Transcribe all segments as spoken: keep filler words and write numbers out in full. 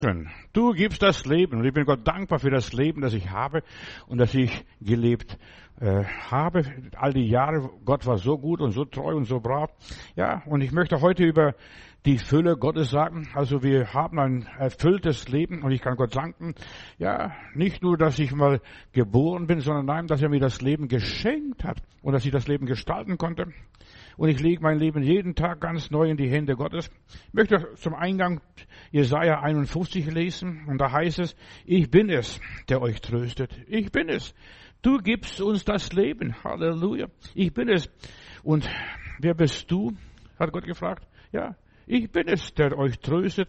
Du gibst das Leben und ich bin Gott dankbar für das Leben, das ich habe und das ich gelebt äh, habe. All die Jahre, Gott war so gut und so treu und so brav. Ja, und ich möchte heute über die Fülle Gottes sagen. Also wir haben ein erfülltes Leben und ich kann Gott danken. Ja, nicht nur, dass ich mal geboren bin, sondern nein, dass er mir das Leben geschenkt hat und dass ich das Leben gestalten konnte. Und ich lege mein Leben jeden Tag ganz neu in die Hände Gottes. Ich möchte zum Eingang Jesaja einundfünfzig lesen. Und da heißt es, ich bin es, der euch tröstet. Ich bin es. Du gibst uns das Leben. Halleluja. Ich bin es. Und wer bist du? Hat Gott gefragt. Ja, ich bin es, der euch tröstet,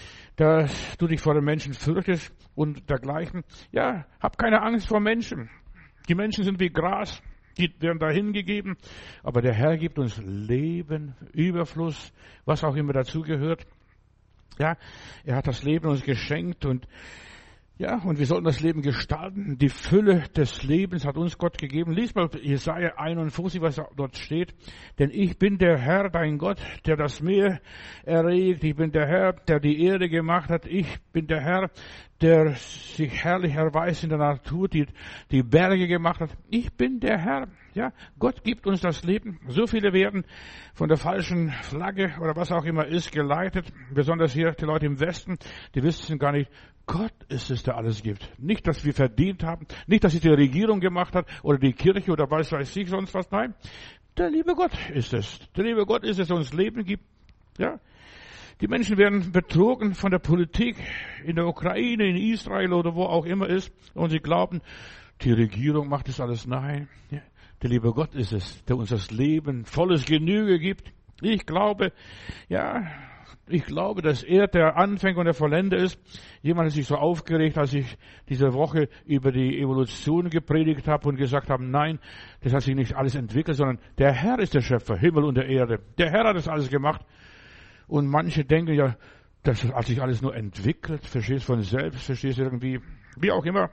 dass du dich vor den Menschen fürchtest und dergleichen. Ja, hab keine Angst vor Menschen. Die Menschen sind wie Gras. Die werden dahin gegeben, aber der Herr gibt uns Leben, Überfluss, was auch immer dazugehört. Ja, er hat das Leben uns geschenkt und ja, und wir sollten das Leben gestalten. Die Fülle des Lebens hat uns Gott gegeben. Lies mal Jesaja einundfünfzig, was dort steht. Denn ich bin der Herr, dein Gott, der das Meer erregt. Ich bin der Herr, der die Erde gemacht hat. Ich bin der Herr, der sich herrlich erweist in der Natur, die die Berge gemacht hat. Ich bin der Herr. Ja, Gott gibt uns das Leben. So viele werden von der falschen Flagge oder was auch immer ist geleitet. Besonders hier die Leute im Westen, die wissen gar nicht, Gott ist es, der alles gibt. Nicht, dass wir verdient haben, nicht, dass es die Regierung gemacht hat oder die Kirche oder was weiß ich sonst was. Nein, der liebe Gott ist es. Der liebe Gott ist es, der uns Leben gibt. Ja, die Menschen werden betrogen von der Politik in der Ukraine, in Israel oder wo auch immer ist. Und sie glauben, die Regierung macht das alles. Nein, ja, der liebe Gott ist es, der uns das Leben, volles Genüge gibt. Ich glaube, ja, ich glaube, dass er der Anfänger und der Vollender ist. Jemand hat sich so aufgeregt, als ich diese Woche über die Evolution gepredigt habe und gesagt habe, nein, das hat sich nicht alles entwickelt, sondern der Herr ist der Schöpfer, Himmel und der Erde. Der Herr hat das alles gemacht. Und manche denken ja, das hat sich alles nur entwickelt, verstehst von selbst, verstehst irgendwie, wie auch immer.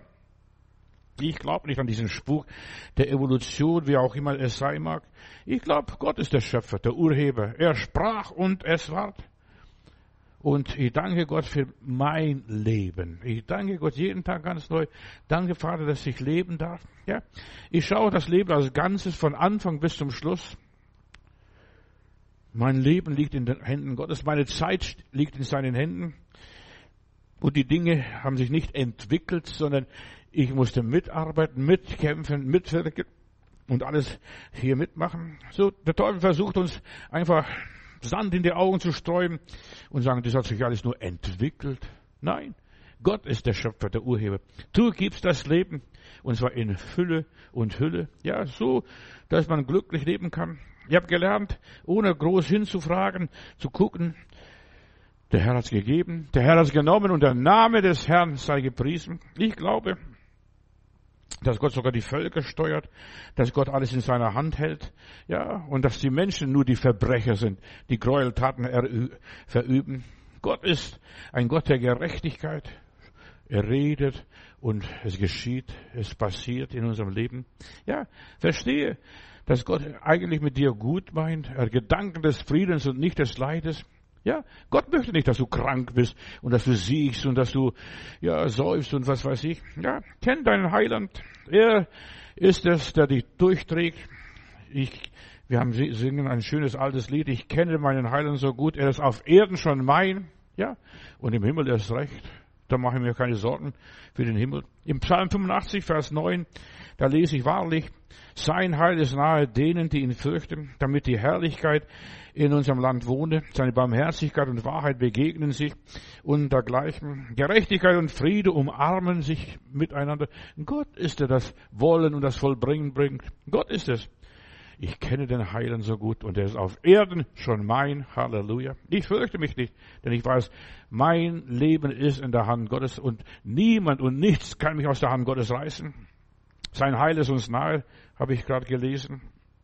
Ich glaube nicht an diesen Spuk der Evolution, wie auch immer es sein mag. Ich glaube, Gott ist der Schöpfer, der Urheber. Er sprach und es ward. Und ich danke Gott für mein Leben. Ich danke Gott jeden Tag ganz neu. Danke, Vater, dass ich leben darf. Ja, ich schaue das Leben als Ganzes von Anfang bis zum Schluss. Mein Leben liegt in den Händen Gottes. Meine Zeit liegt in seinen Händen. Und die Dinge haben sich nicht entwickelt, sondern ich musste mitarbeiten, mitkämpfen, mitwirken und alles hier mitmachen. So, der Teufel versucht uns einfach Sand in die Augen zu streuen und sagen, das hat sich alles nur entwickelt. Nein, Gott ist der Schöpfer, der Urheber. Du gibst das Leben, und zwar in Fülle und Hülle. Ja, so, dass man glücklich leben kann. Ich habe gelernt, ohne groß hinzufragen, zu gucken, der Herr hat es gegeben, der Herr hat es genommen und der Name des Herrn sei gepriesen. Ich glaube, dass Gott sogar die Völker steuert, dass Gott alles in seiner Hand hält, ja, und dass die Menschen nur die Verbrecher sind, die Gräueltaten verüben. Gott ist ein Gott der Gerechtigkeit. Er redet und es geschieht, es passiert in unserem Leben. Ja, verstehe, dass Gott eigentlich mit dir gut meint, er hat Gedanken des Friedens und nicht des Leides. Ja, Gott möchte nicht, dass du krank bist und dass du siechst und dass du, ja, säufst und was weiß ich. Ja, kenn deinen Heiland. Er ist es, der dich durchträgt. Ich, wir haben singen ein schönes altes Lied. Ich kenne meinen Heiland so gut. Er ist auf Erden schon mein. Ja, und im Himmel erst recht. Da mache ich mir keine Sorgen für den Himmel. Im Psalm fünfundachtzig, Vers neun, da lese ich wahrlich, sein Heil ist nahe denen, die ihn fürchten, damit die Herrlichkeit in unserem Land wohne. Seine Barmherzigkeit und Wahrheit begegnen sich und dergleichen. Gerechtigkeit und Friede umarmen sich miteinander. Gott ist er, das Wollen und das Vollbringen bringt. Gott ist es. Ich kenne den Heiland so gut und er ist auf Erden schon mein. Halleluja. Ich fürchte mich nicht, denn ich weiß, mein Leben ist in der Hand Gottes und niemand und nichts kann mich aus der Hand Gottes reißen. Sein Heil ist uns nahe, habe ich gerade gelesen.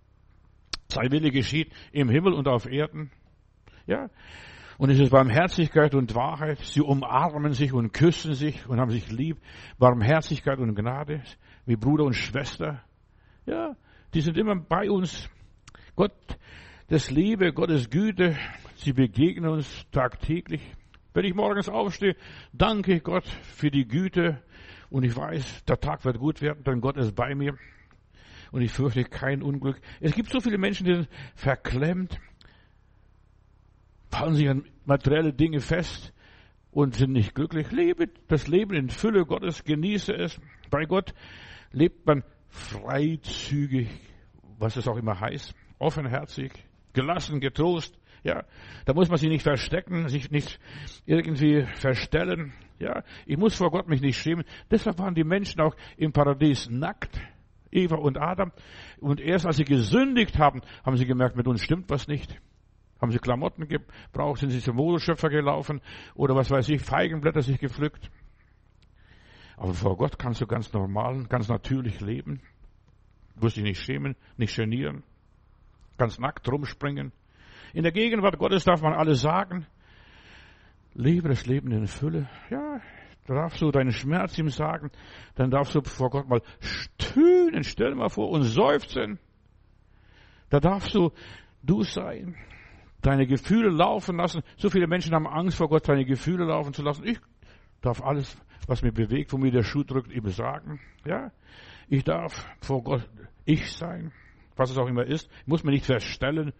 Sein Wille geschieht im Himmel und auf Erden. Ja. Und es ist Barmherzigkeit und Wahrheit. Sie umarmen sich und küssen sich und haben sich lieb. Barmherzigkeit und Gnade, wie Bruder und Schwester. Ja. Die sind immer bei uns. Gott des Liebe, Gottes Güte, sie begegnen uns tagtäglich. Wenn ich morgens aufstehe, danke ich Gott für die Güte und ich weiß, der Tag wird gut werden, denn Gott ist bei mir und ich fürchte kein Unglück. Es gibt so viele Menschen, die sind verklemmt, fallen sich an materielle Dinge fest und sind nicht glücklich. Lebe das Leben in Fülle Gottes, genieße es. Bei Gott lebt man freizügig, was es auch immer heißt, offenherzig, gelassen, getrost. Ja, da muss man sich nicht verstecken, sich nicht irgendwie verstellen. Ja, ich muss vor Gott mich nicht schämen. Deshalb waren die Menschen auch im Paradies nackt, Eva und Adam. Und erst als sie gesündigt haben, haben sie gemerkt, mit uns stimmt was nicht. Haben sie Klamotten gebraucht, sind sie zum Modeschöpfer gelaufen oder was weiß ich, Feigenblätter sich gepflückt. Aber vor Gott kannst du ganz normal, ganz natürlich leben. Du musst dich nicht schämen, nicht genieren. Ganz nackt rumspringen. In der Gegenwart Gottes darf man alles sagen. Lebe das Leben in Fülle. Ja, da darfst du deinen Schmerz ihm sagen. Dann darfst du vor Gott mal stöhnen, stell dir mal vor, und seufzen. Da darfst du du sein. Deine Gefühle laufen lassen. So viele Menschen haben Angst vor Gott, deine Gefühle laufen zu lassen. Ich darf alles, was mich bewegt, wo mir der Schuh drückt, ihm sagen. Ja, ich darf vor Gott ich sein, was es auch immer ist. Ich muss mich nicht verstellen.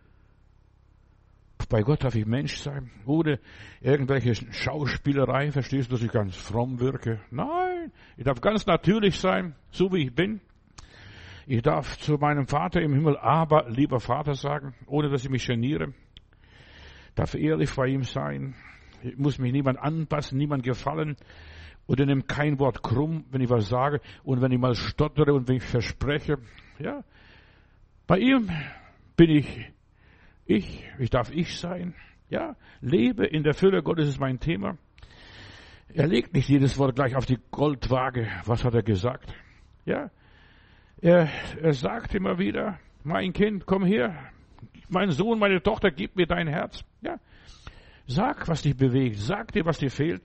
Bei Gott darf ich Mensch sein, ohne irgendwelche Schauspielerei, verstehst du, dass ich ganz fromm wirke? Nein, ich darf ganz natürlich sein, so wie ich bin. Ich darf zu meinem Vater im Himmel aber lieber Vater sagen, ohne dass ich mich geniere. Ich darf ehrlich bei ihm sein. Ich muss mich niemand anpassen, niemand gefallen. Oder nimm kein Wort krumm, wenn ich was sage. Und wenn ich mal stottere und wenn ich verspreche. Ja, bei ihm bin ich ich. Ich darf ich sein. Ja, lebe in der Fülle Gottes ist mein Thema. Er legt nicht jedes Wort gleich auf die Goldwaage. Was hat er gesagt? Ja, er, er sagt immer wieder, mein Kind, komm her. Mein Sohn, meine Tochter, gib mir dein Herz. Ja, sag, was dich bewegt. Sag dir, was dir fehlt.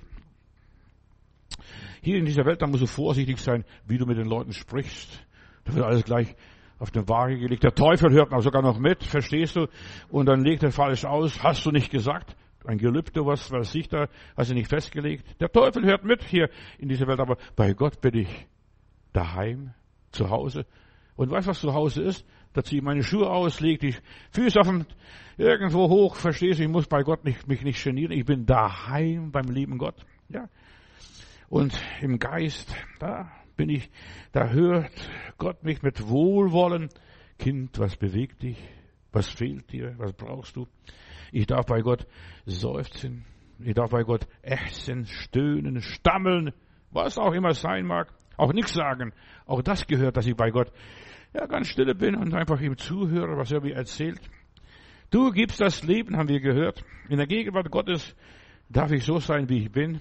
Hier in dieser Welt, da musst du vorsichtig sein, wie du mit den Leuten sprichst. Da wird alles gleich auf den Waage gelegt. Der Teufel hört auch sogar noch mit, verstehst du? Und dann legt er falsch aus. Hast du nicht gesagt? Ein Gelübde, was weiß ich da, hast du nicht festgelegt. Der Teufel hört mit hier in dieser Welt, aber bei Gott bin ich daheim, zu Hause. Und weißt du, was zu Hause ist? Da ziehe ich meine Schuhe aus, lege die Füße auf dem, irgendwo hoch, verstehst du? Ich muss bei Gott nicht, mich nicht genieren. Ich bin daheim beim lieben Gott. Ja. Und im Geist, da bin ich, da hört Gott mich mit Wohlwollen. Kind, was bewegt dich? Was fehlt dir? Was brauchst du? Ich darf bei Gott seufzen. Ich darf bei Gott ächzen, stöhnen, stammeln, was auch immer es sein mag. Auch nichts sagen. Auch das gehört, dass ich bei Gott ja ganz stille bin und einfach ihm zuhöre, was er mir erzählt. Du gibst das Leben, haben wir gehört. In der Gegenwart Gottes darf ich so sein, wie ich bin.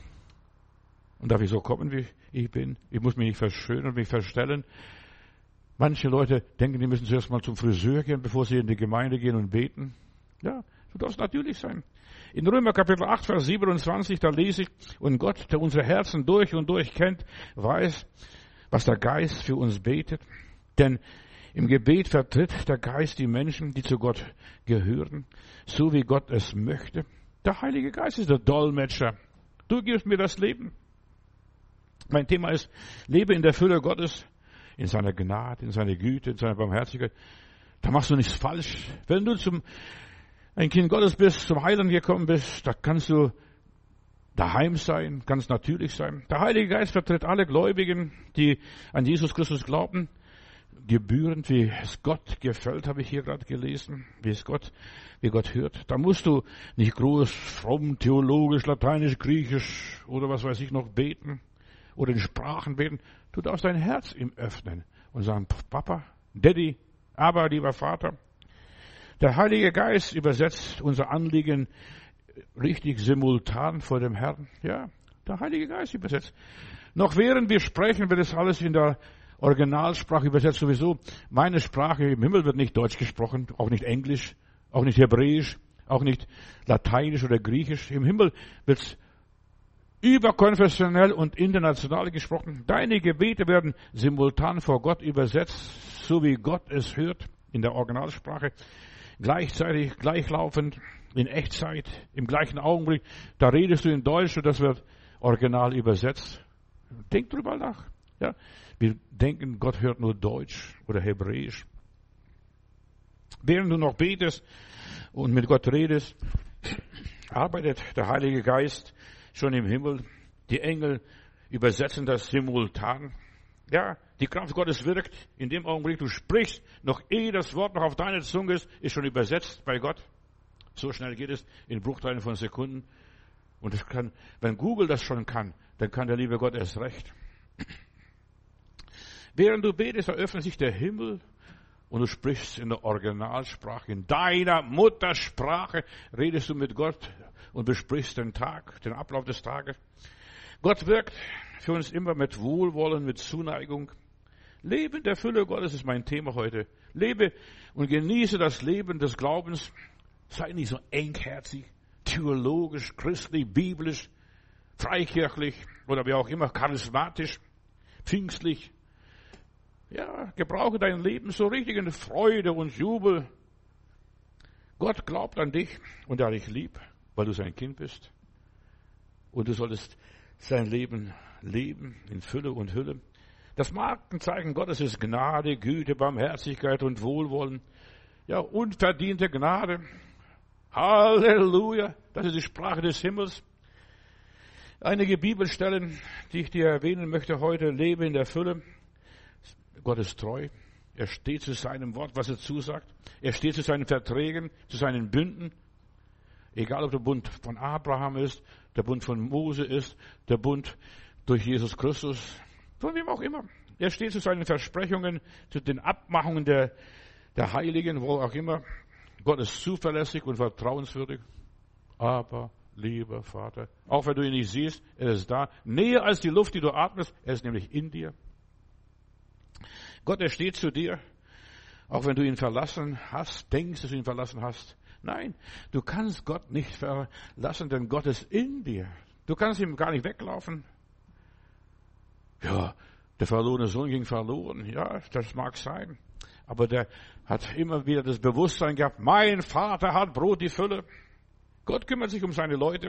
Und darf ich so kommen, wie ich bin. Ich muss mich nicht verschönern und mich verstellen. Manche Leute denken, die müssen zuerst mal zum Friseur gehen, bevor sie in die Gemeinde gehen und beten. Ja, du darfst natürlich sein. In Römer Kapitel acht, Vers siebenundzwanzig, da lese ich, und Gott, der unsere Herzen durch und durch kennt, weiß, was der Geist für uns betet. Denn im Gebet vertritt der Geist die Menschen, die zu Gott gehören, so wie Gott es möchte. Der Heilige Geist ist der Dolmetscher. Du gibst mir das Leben. Mein Thema ist, lebe in der Fülle Gottes, in seiner Gnade, in seiner Güte, in seiner Barmherzigkeit. Da machst du nichts falsch. Wenn du zum ein Kind Gottes bist, zum Heiland gekommen bist, da kannst du daheim sein, ganz natürlich sein. Der Heilige Geist vertritt alle Gläubigen, die an Jesus Christus glauben, gebührend, wie es Gott gefällt, habe ich hier gerade gelesen, wie es Gott, wie Gott hört. Da musst du nicht groß, fromm, theologisch, lateinisch, griechisch oder was weiß ich noch beten oder in Sprachen beten. Du darfst dein Herz ihm öffnen und sagen, Papa, Daddy, aber lieber Vater. Der Heilige Geist übersetzt unser Anliegen richtig simultan vor dem Herrn. Ja, der Heilige Geist übersetzt. Noch während wir sprechen, wird es alles in der Originalsprache übersetzt sowieso. Meine Sprache im Himmel wird nicht Deutsch gesprochen, auch nicht Englisch, auch nicht Hebräisch, auch nicht Lateinisch oder Griechisch. Im Himmel wird es überkonfessionell und international gesprochen. Deine Gebete werden simultan vor Gott übersetzt, so wie Gott es hört in der Originalsprache. Gleichzeitig, gleichlaufend, in Echtzeit, im gleichen Augenblick. Da redest du in Deutsch und das wird original übersetzt. Denk drüber nach. Ja? Wir denken, Gott hört nur Deutsch oder Hebräisch. Während du noch betest und mit Gott redest, arbeitet der Heilige Geist schon im Himmel. Die Engel übersetzen das simultan. Ja, die Kraft Gottes wirkt in dem Augenblick, du sprichst, noch ehe das Wort noch auf deiner Zunge ist, ist schon übersetzt bei Gott. So schnell geht es in Bruchteilen von Sekunden. Und es kann, wenn Google das schon kann, dann kann der liebe Gott erst recht. Während du betest, eröffnet sich der Himmel und du sprichst in der Originalsprache, in deiner Muttersprache redest du mit Gott und besprichst den Tag, den Ablauf des Tages. Gott wirkt für uns immer mit Wohlwollen, mit Zuneigung. Lebe in der Fülle Gottes ist mein Thema heute. Lebe und genieße das Leben des Glaubens. Sei nicht so engherzig, theologisch, christlich, biblisch, freikirchlich oder wie auch immer, charismatisch, pfingstlich. Ja, gebrauche dein Leben so richtig in Freude und Jubel. Gott glaubt an dich und er hat dich lieb, weil du sein Kind bist. Und du solltest sein Leben leben in Fülle und Hülle. Das Markenzeichen Gottes ist Gnade, Güte, Barmherzigkeit und Wohlwollen. Ja, unverdiente Gnade. Halleluja. Das ist die Sprache des Himmels. Einige Bibelstellen, die ich dir erwähnen möchte heute. Lebe in der Fülle. Gott ist treu. Er steht zu seinem Wort, was er zusagt. Er steht zu seinen Verträgen, zu seinen Bünden. Egal, ob der Bund von Abraham ist, der Bund von Mose ist, der Bund durch Jesus Christus, von wem auch immer. Er steht zu seinen Versprechungen, zu den Abmachungen der, der Heiligen, wo auch immer. Gott ist zuverlässig und vertrauenswürdig. Aber, lieber Vater, auch wenn du ihn nicht siehst, er ist da. Näher als die Luft, die du atmest, er ist nämlich in dir. Gott, er steht zu dir, auch wenn du ihn verlassen hast, denkst, dass du ihn verlassen hast. Nein, du kannst Gott nicht verlassen, denn Gott ist in dir. Du kannst ihm gar nicht weglaufen. Ja, der verlorene Sohn ging verloren. Ja, das mag sein. Aber der hat immer wieder das Bewusstsein gehabt, mein Vater hat Brot die Fülle. Gott kümmert sich um seine Leute.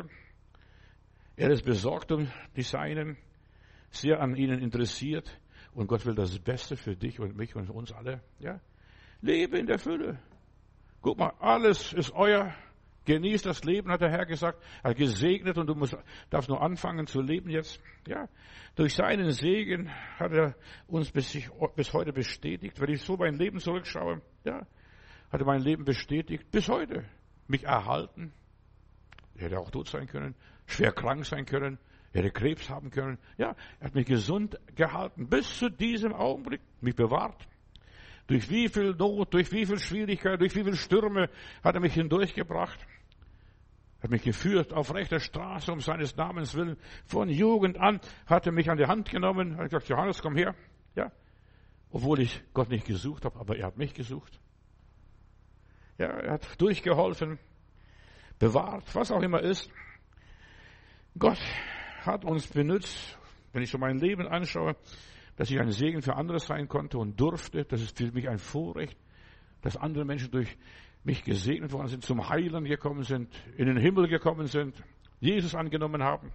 Er ist besorgt um die Seinen, sehr an ihnen interessiert. Und Gott will das Beste für dich und mich und uns alle. Ja, lebe in der Fülle. Guck mal, alles ist euer. Genießt das Leben, hat der Herr gesagt. Er hat gesegnet und du musst, darfst nur anfangen zu leben jetzt. Ja, durch seinen Segen hat er uns bis, bis heute bestätigt. Wenn ich so mein Leben zurückschaue, ja, hat er mein Leben bestätigt bis heute. Mich erhalten. Er hätte auch tot sein können, schwer krank sein können, er hätte Krebs haben können. Ja, er hat mich gesund gehalten bis zu diesem Augenblick, mich bewahrt. Durch wie viel Not, durch wie viel Schwierigkeit, durch wie viele Stürme hat er mich hindurchgebracht. Hat mich geführt auf rechter Straße um seines Namens willen. Von Jugend an hat er mich an die Hand genommen. Hat gesagt, Johannes, komm her. Ja, obwohl ich Gott nicht gesucht habe, aber er hat mich gesucht. Ja, er hat durchgeholfen, bewahrt, was auch immer ist. Gott hat uns benutzt, wenn ich so mein Leben anschaue, dass ich ein Segen für andere sein konnte und durfte. Das ist für mich ein Vorrecht, dass andere Menschen durch mich gesegnet worden sind, zum Heilen gekommen sind, in den Himmel gekommen sind, Jesus angenommen haben.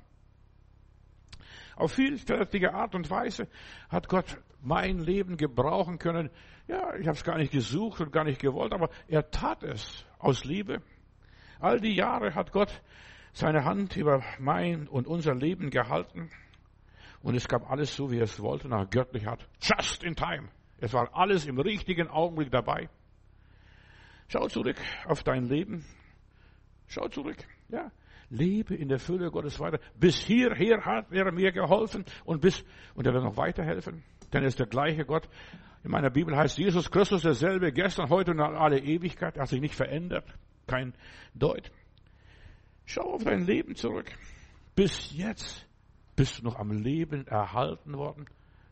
Auf vielfältige Art und Weise hat Gott mein Leben gebrauchen können. Ja, ich habe es gar nicht gesucht und gar nicht gewollt, aber er tat es aus Liebe. All die Jahre hat Gott seine Hand über mein und unser Leben gehalten. Und es gab alles so, wie er es wollte, nach göttlicher Art. Just in time. Es war alles im richtigen Augenblick dabei. Schau zurück auf dein Leben. Schau zurück. Ja, lebe in der Fülle Gottes weiter. Bis hierher hat er mir geholfen und bis, und er wird noch weiterhelfen. Denn er ist der gleiche Gott. In meiner Bibel heißt Jesus Christus derselbe, gestern, heute und in alle Ewigkeit. Er hat sich nicht verändert. Kein Deut. Schau auf dein Leben zurück. Bis jetzt bist du noch am Leben erhalten worden.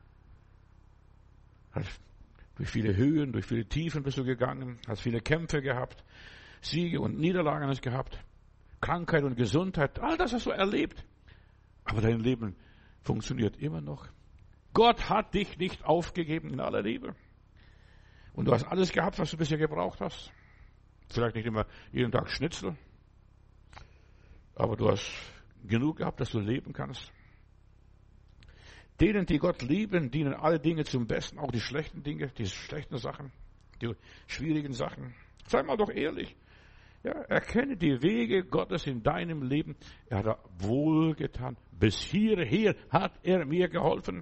Durch viele Höhen, durch viele Tiefen bist du gegangen, hast viele Kämpfe gehabt, Siege und Niederlagen hast gehabt, Krankheit und Gesundheit, all das hast du erlebt. Aber dein Leben funktioniert immer noch. Gott hat dich nicht aufgegeben in aller Liebe. Und du hast alles gehabt, was du bisher gebraucht hast. Vielleicht nicht immer jeden Tag Schnitzel, Aber du hast genug gehabt, dass du leben kannst. Denen, die Gott lieben, dienen alle Dinge zum Besten, auch die schlechten Dinge, die schlechten Sachen, die schwierigen Sachen. Sei mal doch ehrlich. Ja, erkenne die Wege Gottes in deinem Leben. Er hat wohlgetan. Bis hierher hat er mir geholfen.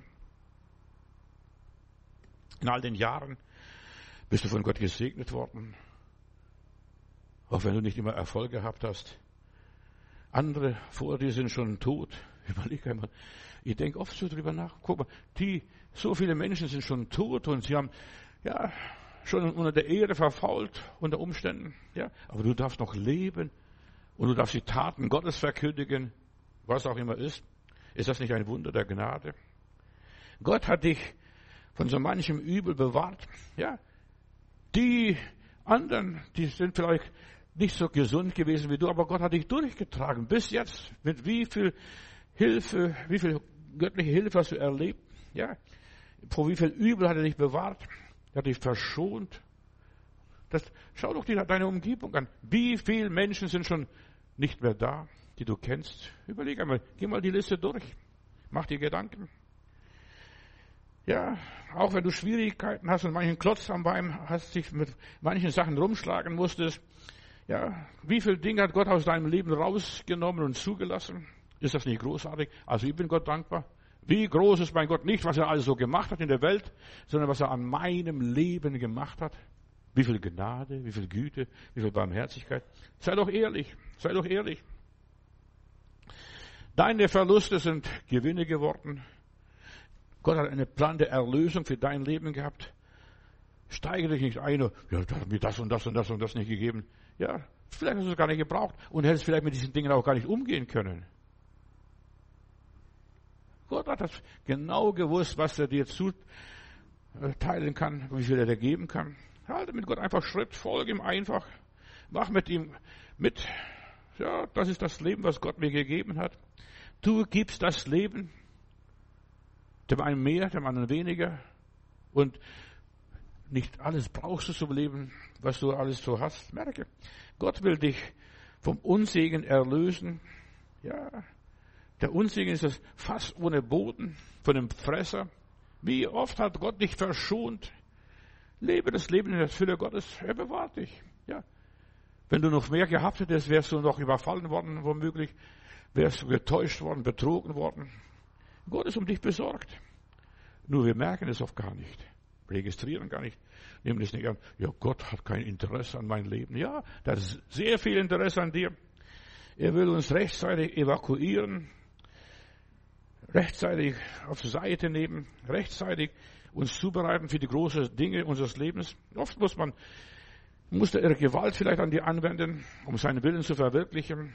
In all den Jahren bist du von Gott gesegnet worden. Auch wenn du nicht immer Erfolg gehabt hast. Andere vor dir sind schon tot. Überleg einmal. Ich denke oft so drüber nach. Guck mal, die, so viele Menschen sind schon tot und sie haben, ja, schon unter der Ehre verfault, unter Umständen, ja. Aber du darfst noch leben und du darfst die Taten Gottes verkündigen, was auch immer ist. Ist das nicht ein Wunder der Gnade? Gott hat dich von so manchem Übel bewahrt, ja. Die anderen, die sind vielleicht nicht so gesund gewesen wie du, aber Gott hat dich durchgetragen bis jetzt. Mit wie viel Hilfe, wie viel göttliche Hilfe hast du erlebt, ja. Vor wie viel Übel hat er dich bewahrt? Er hat dich verschont. Das, schau doch dir deine Umgebung an. Wie viele Menschen sind schon nicht mehr da, die du kennst? Überleg einmal, geh mal die Liste durch. Mach dir Gedanken. Ja, auch wenn du Schwierigkeiten hast und manchen Klotz am Bein hast, dich mit manchen Sachen rumschlagen musstest. Ja, wie viele Dinge hat Gott aus deinem Leben rausgenommen und zugelassen? Ist das nicht großartig? Also ich bin Gott dankbar. Wie groß ist mein Gott? Nicht, was er alles so gemacht hat in der Welt, sondern was er an meinem Leben gemacht hat. Wie viel Gnade, wie viel Güte, wie viel Barmherzigkeit. Sei doch ehrlich, sei doch ehrlich. Deine Verluste sind Gewinne geworden. Gott hat einen Plan der Erlösung für dein Leben gehabt. Steigere dich nicht ein, ja, da hat mir das und das und das und das nicht gegeben. Ja, vielleicht hast du es gar nicht gebraucht und hättest vielleicht mit diesen Dingen auch gar nicht umgehen können. Gott hat das genau gewusst, was er dir zuteilen kann, wie viel er dir geben kann. Halte mit Gott einfach Schritt, folge ihm einfach. Mach mit ihm mit. Ja, das ist das Leben, was Gott mir gegeben hat. Du gibst das Leben. Dem einen mehr, dem anderen weniger. Und nicht alles brauchst du zum Leben, was du alles so hast. Merke, Gott will dich vom Unsegen erlösen. Ja, der Unsegen ist das Fass ohne Boden von dem Fresser. Wie oft hat Gott dich verschont? Lebe das Leben in der Fülle Gottes. Er bewahrt dich. Ja. Wenn du noch mehr gehabt hättest, wärst du noch überfallen worden, womöglich. Wärst du getäuscht worden, betrogen worden. Gott ist um dich besorgt. Nur wir merken es oft gar nicht. Registrieren gar nicht. Nehmen es nicht an. Ja, Gott hat kein Interesse an meinem Leben. Ja, da ist sehr viel Interesse an dir. Er will uns rechtzeitig evakuieren. Rechtzeitig auf die Seite nehmen, rechtzeitig uns zubereiten für die großen Dinge unseres Lebens. Oft muss man, muss er Gewalt vielleicht an dir anwenden, um seinen Willen zu verwirklichen.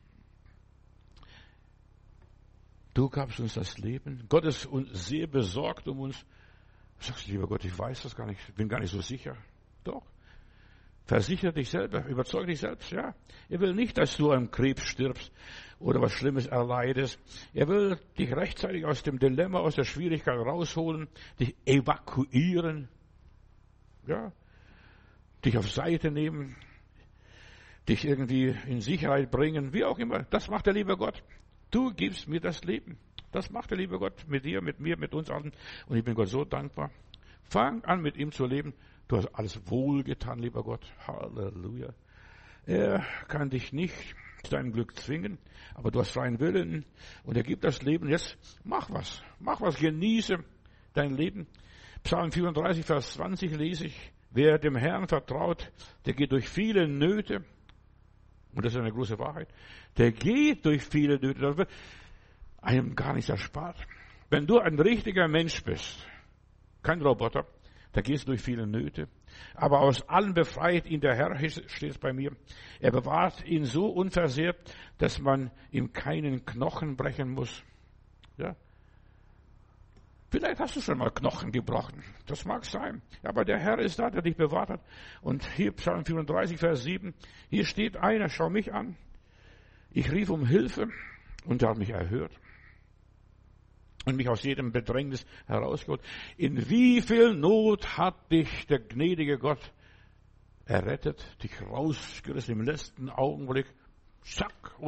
Du gabst uns das Leben. Gott ist uns sehr besorgt um uns. Du sagst, lieber Gott, ich weiß das gar nicht, bin gar nicht so sicher. Doch. Versichere dich selber, überzeuge dich selbst, ja. Er will nicht, dass du am Krebs stirbst oder was Schlimmes erleidest. Er will dich rechtzeitig aus dem Dilemma, aus der Schwierigkeit rausholen, dich evakuieren, ja. Dich auf Seite nehmen, dich irgendwie in Sicherheit bringen, wie auch immer. Das macht der liebe Gott. Du gibst mir das Leben. Das macht der liebe Gott mit dir, mit mir, mit uns allen. Und ich bin Gott so dankbar. Fang an, mit ihm zu leben. Du hast alles wohlgetan, lieber Gott. Halleluja. Er kann dich nicht zu deinem Glück zwingen, aber du hast freien Willen und er gibt das Leben. Jetzt mach was. Mach was. Genieße dein Leben. Psalm vierunddreißig, Vers zwanzig lese ich. Wer dem Herrn vertraut, der geht durch viele Nöte. Und das ist eine große Wahrheit. Der geht durch viele Nöte. Das wird einem gar nicht erspart. Wenn du ein richtiger Mensch bist, kein Roboter, da gehst du durch viele Nöte. Aber aus allen befreit ihn der Herr, steht es bei mir. Er bewahrt ihn so unversehrt, dass man ihm keinen Knochen brechen muss. Ja. Vielleicht hast du schon mal Knochen gebrochen. Das mag sein. Aber der Herr ist da, der dich bewahrt hat. Und hier Psalm vierunddreißig, Vers sieben. Hier steht einer, schau mich an. Ich rief um Hilfe und er hat mich erhört. Und mich aus jedem Bedrängnis herausgeholt. In wie viel Not hat dich der gnädige Gott errettet, dich rausgerissen im letzten Augenblick, zack, und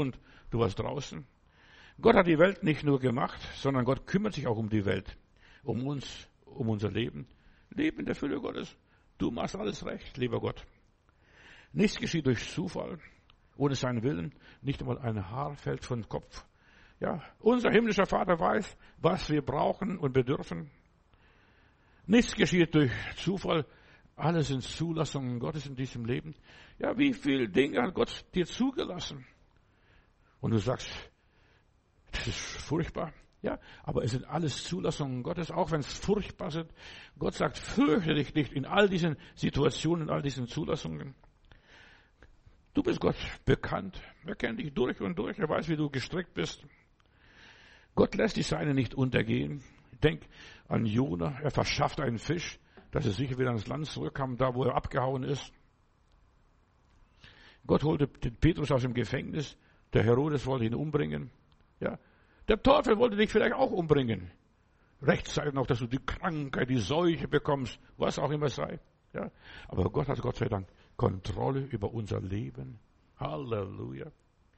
Du warst draußen. Gott hat die Welt nicht nur gemacht, sondern Gott kümmert sich auch um die Welt, um uns, um unser Leben. Leben in der Fülle Gottes. Du machst alles recht, lieber Gott. Nichts geschieht durch Zufall, ohne seinen Willen. Nicht einmal ein Haar fällt vom Kopf. Ja, unser himmlischer Vater weiß, was wir brauchen und bedürfen. Nichts geschieht durch Zufall. Alles sind Zulassungen Gottes in diesem Leben. Ja, wie viele Dinge hat Gott dir zugelassen? Und du sagst, das ist furchtbar. Ja, aber es sind alles Zulassungen Gottes, auch wenn es furchtbar sind. Gott sagt, fürchte dich nicht in all diesen Situationen, in all diesen Zulassungen. Du bist Gott bekannt. Er kennt dich durch und durch. Er weiß, wie du gestrickt bist. Gott lässt die Seine nicht untergehen. Denk an Jona. Er verschafft einen Fisch, dass er sicher wieder ans Land zurückkam, da wo er abgehauen ist. Gott holte den Petrus aus dem Gefängnis. Der Herodes wollte ihn umbringen. Ja, der Teufel wollte dich vielleicht auch umbringen. Rechtzeitig noch, dass du die Krankheit, die Seuche bekommst, was auch immer sei. Ja, aber Gott hat Gott sei Dank Kontrolle über unser Leben. Halleluja.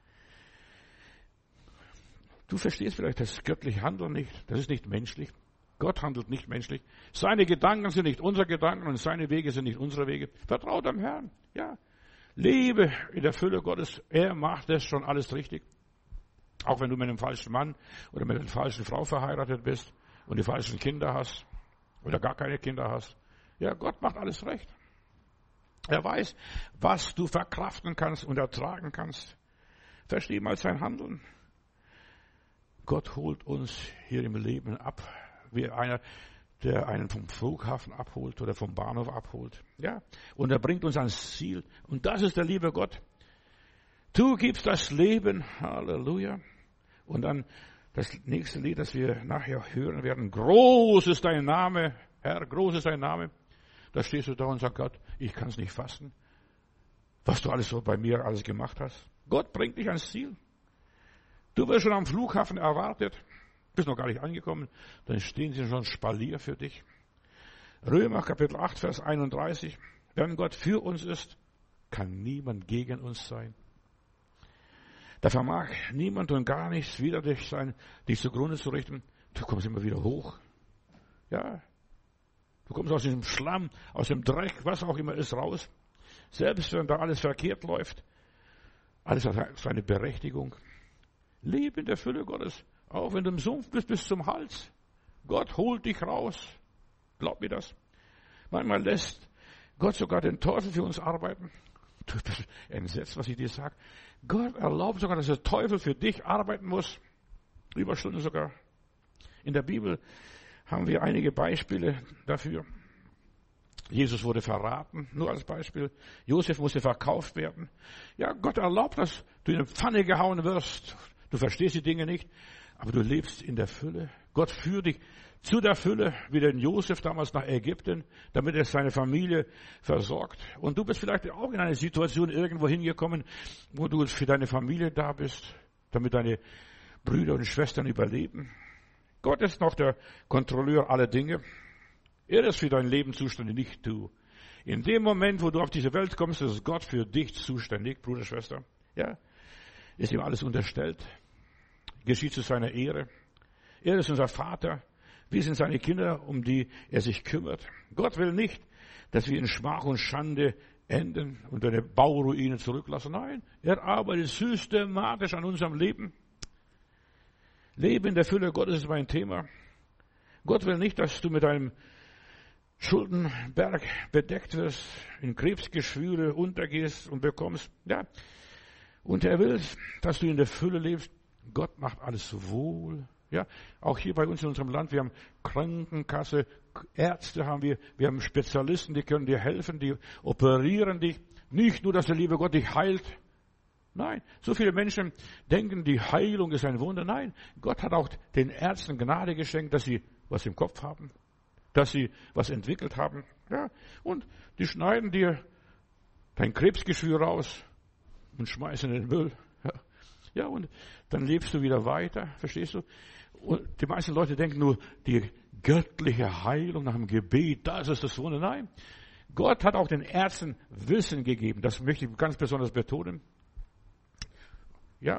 Du verstehst vielleicht das göttliche Handeln nicht. Das ist nicht menschlich. Gott handelt nicht menschlich. Seine Gedanken sind nicht unsere Gedanken und seine Wege sind nicht unsere Wege. Vertraut am Herrn. Ja. Lebe in der Fülle Gottes. Er macht das schon alles richtig. Auch wenn du mit einem falschen Mann oder mit einer falschen Frau verheiratet bist und die falschen Kinder hast oder gar keine Kinder hast. Ja, Gott macht alles recht. Er weiß, was du verkraften kannst und ertragen kannst. Versteh mal sein Handeln. Gott holt uns hier im Leben ab, wie einer, der einen vom Flughafen abholt oder vom Bahnhof abholt. Ja, und er bringt uns ans Ziel. Und das ist der liebe Gott. Du gibst das Leben. Halleluja. Und dann das nächste Lied, das wir nachher hören werden. Groß ist dein Name, Herr, groß ist dein Name. Da stehst du da und sagst, Gott, ich kann es nicht fassen, was du alles so bei mir alles gemacht hast. Gott bringt dich ans Ziel. Du wirst schon am Flughafen erwartet, bist noch gar nicht angekommen, dann stehen sie schon Spalier für dich. Römer Kapitel acht, Vers einunddreißig. Wenn Gott für uns ist, kann niemand gegen uns sein. Da vermag niemand und gar nichts wider dich sein, dich zugrunde zu richten. Du kommst immer wieder hoch. Ja, du kommst aus diesem Schlamm, aus dem Dreck, was auch immer ist, raus. Selbst wenn da alles verkehrt läuft, alles hat seine Berechtigung. Lebe in der Fülle Gottes, auch wenn du im Sumpf bist bis zum Hals. Gott holt dich raus. Glaub mir das. Manchmal lässt Gott sogar den Teufel für uns arbeiten. Du bist entsetzt, was ich dir sage. Gott erlaubt sogar, dass der Teufel für dich arbeiten muss. Überstunden sogar. In der Bibel haben wir einige Beispiele dafür. Jesus wurde verraten, nur als Beispiel. Josef musste verkauft werden. Ja, Gott erlaubt, dass du in eine Pfanne gehauen wirst. Du verstehst die Dinge nicht, aber du lebst in der Fülle. Gott führt dich zu der Fülle, wie den Josef damals nach Ägypten, damit er seine Familie versorgt. Und du bist vielleicht auch in eine Situation irgendwo hingekommen, wo du für deine Familie da bist, damit deine Brüder und Schwestern überleben. Gott ist noch der Kontrolleur aller Dinge. Er ist für dein Leben zuständig, nicht du. In dem Moment, wo du auf diese Welt kommst, ist Gott für dich zuständig, Bruder, Schwester. Ja, ist ihm alles unterstellt. Geschieht zu seiner Ehre. Er ist unser Vater. Wir sind seine Kinder, um die er sich kümmert. Gott will nicht, dass wir in Schmach und Schande enden und eine Bauruine zurücklassen. Nein, er arbeitet systematisch an unserem Leben. Leben in der Fülle Gottes ist mein Thema. Gott will nicht, dass du mit einem Schuldenberg bedeckt wirst, in Krebsgeschwüre untergehst und bekommst. Ja. Und er will, dass du in der Fülle lebst. Gott macht alles wohl. Ja, auch hier bei uns in unserem Land, wir haben Krankenkasse, Ärzte haben wir, wir haben Spezialisten, die können dir helfen, die operieren dich. Nicht nur, dass der liebe Gott dich heilt. Nein, so viele Menschen denken, die Heilung ist ein Wunder. Nein, Gott hat auch den Ärzten Gnade geschenkt, dass sie was im Kopf haben, dass sie was entwickelt haben. Ja, und die schneiden dir dein Krebsgeschwür raus und schmeißen in den Müll. Ja. Ja, und dann lebst du wieder weiter, verstehst du? Und die meisten Leute denken nur, die göttliche Heilung nach dem Gebet, das ist das Wunder. Nein, Gott hat auch den Ärzten Wissen gegeben. Das möchte ich ganz besonders betonen. Ja,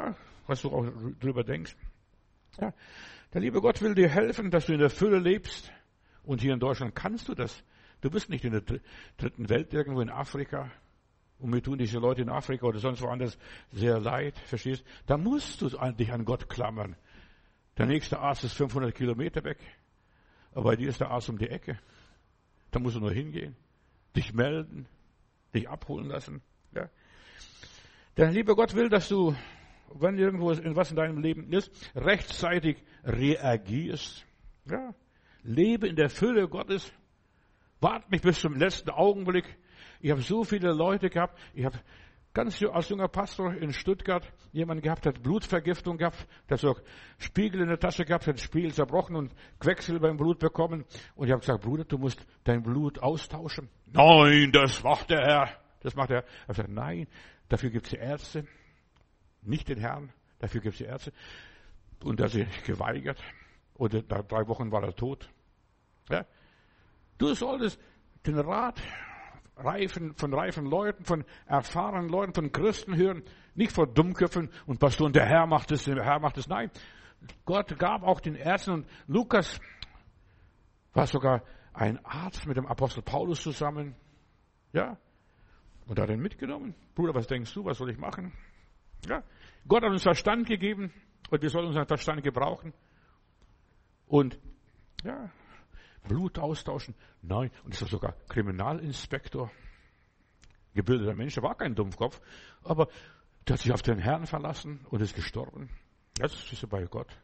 was du auch drüber denkst. Ja, der liebe Gott will dir helfen, dass du in der Fülle lebst. Und hier in Deutschland kannst du das. Du bist nicht in der dritten Welt irgendwo in Afrika. Und mir tun diese Leute in Afrika oder sonst woanders sehr leid, verstehst? Da musst du dich an Gott klammern. Der nächste Arzt ist fünfhundert Kilometer weg. Aber bei dir ist der Arzt um die Ecke. Da musst du nur hingehen, dich melden, dich abholen lassen. Ja. Der liebe Gott will, dass du, wenn irgendwo in was in deinem Leben ist, rechtzeitig reagierst. Ja. Lebe in der Fülle Gottes. Wart nicht bis zum letzten Augenblick. Ich habe so viele Leute gehabt. Ich habe ganz als junger Pastor in Stuttgart jemanden gehabt, der hat Blutvergiftung gehabt, der hat so Spiegel in der Tasche gehabt, hat den Spiegel zerbrochen und Quecksilber im Blut bekommen. Und ich habe gesagt, Bruder, du musst dein Blut austauschen. Nein, das macht der Herr. Das macht der Herr. Ich habe gesagt, nein, dafür gibt es die Ärzte. Nicht den Herrn, dafür gibt es die Ärzte. Und er hat sich geweigert. Und nach drei Wochen war er tot. Ja. Du solltest den Rat reifen, von reifen Leuten, von erfahrenen Leuten, von Christen hören, nicht von Dummköpfen und Pastoren, der Herr macht es, der Herr macht es. Nein, Gott gab auch den Ärzten, und Lukas war sogar ein Arzt mit dem Apostel Paulus zusammen. Ja, und hat ihn mitgenommen. Bruder, was denkst du, was soll ich machen? Ja, Gott hat uns Verstand gegeben und wir sollen unseren Verstand gebrauchen. Und ja, Blut austauschen? Nein. Und ist sogar Kriminalinspektor. Gebildeter Mensch, der war kein Dummkopf, aber der hat sich auf den Herrn verlassen und ist gestorben. Das ist so bei Gott.